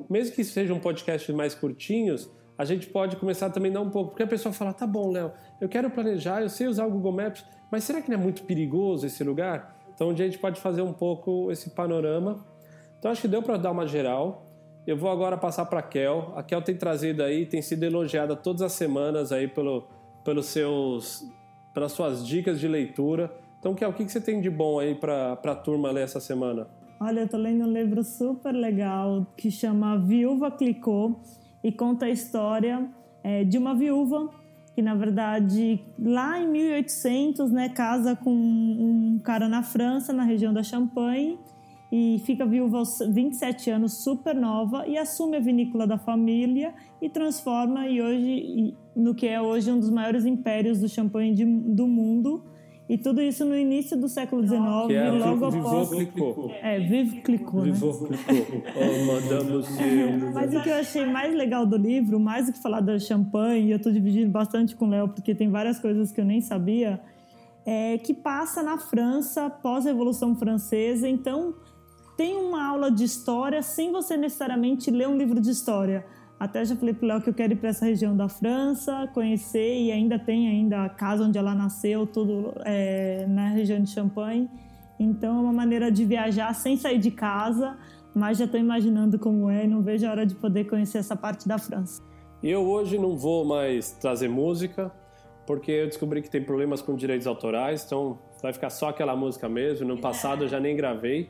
mesmo que sejam podcasts mais curtinhos, a gente pode começar também a dar um pouco, porque a pessoa fala, tá bom, Léo, eu quero planejar, eu sei usar o Google Maps, mas será que não é muito perigoso esse lugar? Então a gente pode fazer um pouco esse panorama. Então acho que deu para dar uma geral. Eu vou agora passar para a Kel. A Kel tem trazido aí, tem sido elogiada todas as semanas aí pelo, pelos seus, pelas suas dicas de leitura. Então, Kel, o que você tem de bom aí para a turma ler essa semana? Olha, eu tô lendo um livro super legal que chama Viúva Clicquot e conta a história é, de uma viúva que, na verdade, lá em mil e oitocentos, né, casa com um cara na França, na região da Champagne, e fica viúva aos vinte e sete anos, super nova, e assume a vinícola da família e transforma e hoje, no que é hoje um dos maiores impérios do champanhe de, do mundo. E tudo isso no início do século dezenove, que é logo Vivo após... Clicquot. É, Vive Clicquot, né? Vivo Clicquot. Oh, mandamos Mas o que eu achei mais legal do livro, mais do que falar da champanhe, e eu estou dividindo bastante com o Léo, porque tem várias coisas que eu nem sabia, é que passa na França, pós-Revolução Francesa. Então, tem uma aula de história sem você necessariamente ler um livro de história. Até já falei pro Léo que eu quero ir para essa região da França, conhecer, e ainda tem ainda a casa onde ela nasceu, tudo é, na região de Champagne. Então é uma maneira de viajar sem sair de casa, mas já estou imaginando como é e não vejo a hora de poder conhecer essa parte da França. Eu hoje não vou mais trazer música, porque eu descobri que tem problemas com direitos autorais, então vai ficar só aquela música mesmo. No passado eu já nem gravei.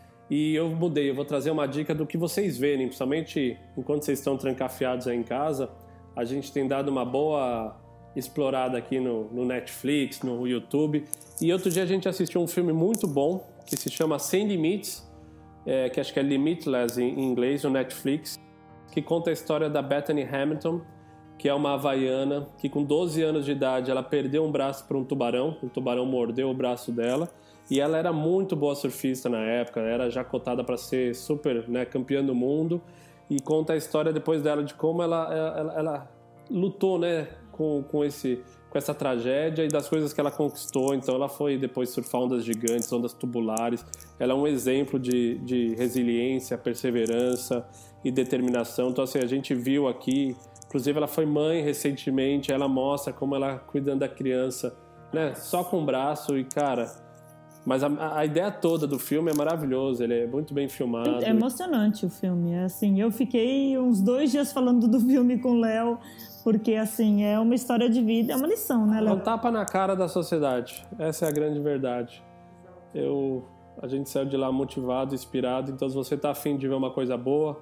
E eu mudei, eu vou trazer uma dica do que vocês verem, principalmente enquanto vocês estão trancafiados aí em casa. A gente tem dado uma boa explorada aqui no, no Netflix, no YouTube. E outro dia a gente assistiu um filme muito bom, que se chama Sem Limites, é, que acho que é Limitless em, em inglês, no Netflix, que conta a história da Bethany Hamilton, que é uma havaiana, que com doze anos de idade ela perdeu um braço para um tubarão, um tubarão mordeu o braço dela. E ela era muito boa surfista na época, era já cotada para ser super, né, campeã do mundo. E conta a história depois dela de como ela, ela, ela lutou, né, com, com, esse, com essa tragédia e das coisas que ela conquistou. Então ela foi depois surfar ondas gigantes, ondas tubulares. Ela é um exemplo de, de resiliência, perseverança e determinação. Então assim, a gente viu aqui, inclusive ela foi mãe recentemente, ela mostra como ela cuidando da criança, né, só com o braço e, cara... Mas a, a ideia toda do filme é maravilhosa, ele é muito bem filmado. É emocionante o filme, é assim, eu fiquei uns dois dias falando do filme com o Léo, porque assim, é uma história de vida, é uma lição, né, Léo? É um tapa na cara da sociedade, essa é a grande verdade. Eu, a gente saiu de lá motivado, inspirado, então se você está afim de ver uma coisa boa,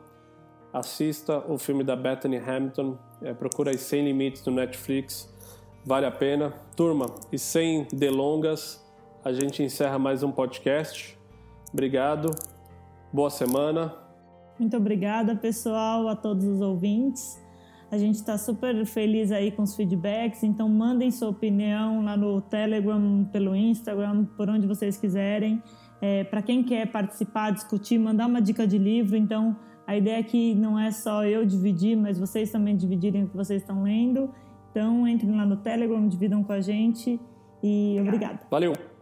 assista o filme da Bethany Hamilton, é, procura aí Sem Limites no Netflix, vale a pena. Turma, e sem delongas, a gente encerra mais um podcast. Obrigado. Boa semana. Muito obrigada, pessoal, a todos os ouvintes. A gente está super feliz aí com os feedbacks, então mandem sua opinião lá no Telegram, pelo Instagram, por onde vocês quiserem. É, para quem quer participar, discutir, mandar uma dica de livro. Então, a ideia aqui não é só eu dividir, mas vocês também dividirem o que vocês estão lendo. Então, entrem lá no Telegram, dividam com a gente e obrigada. Valeu!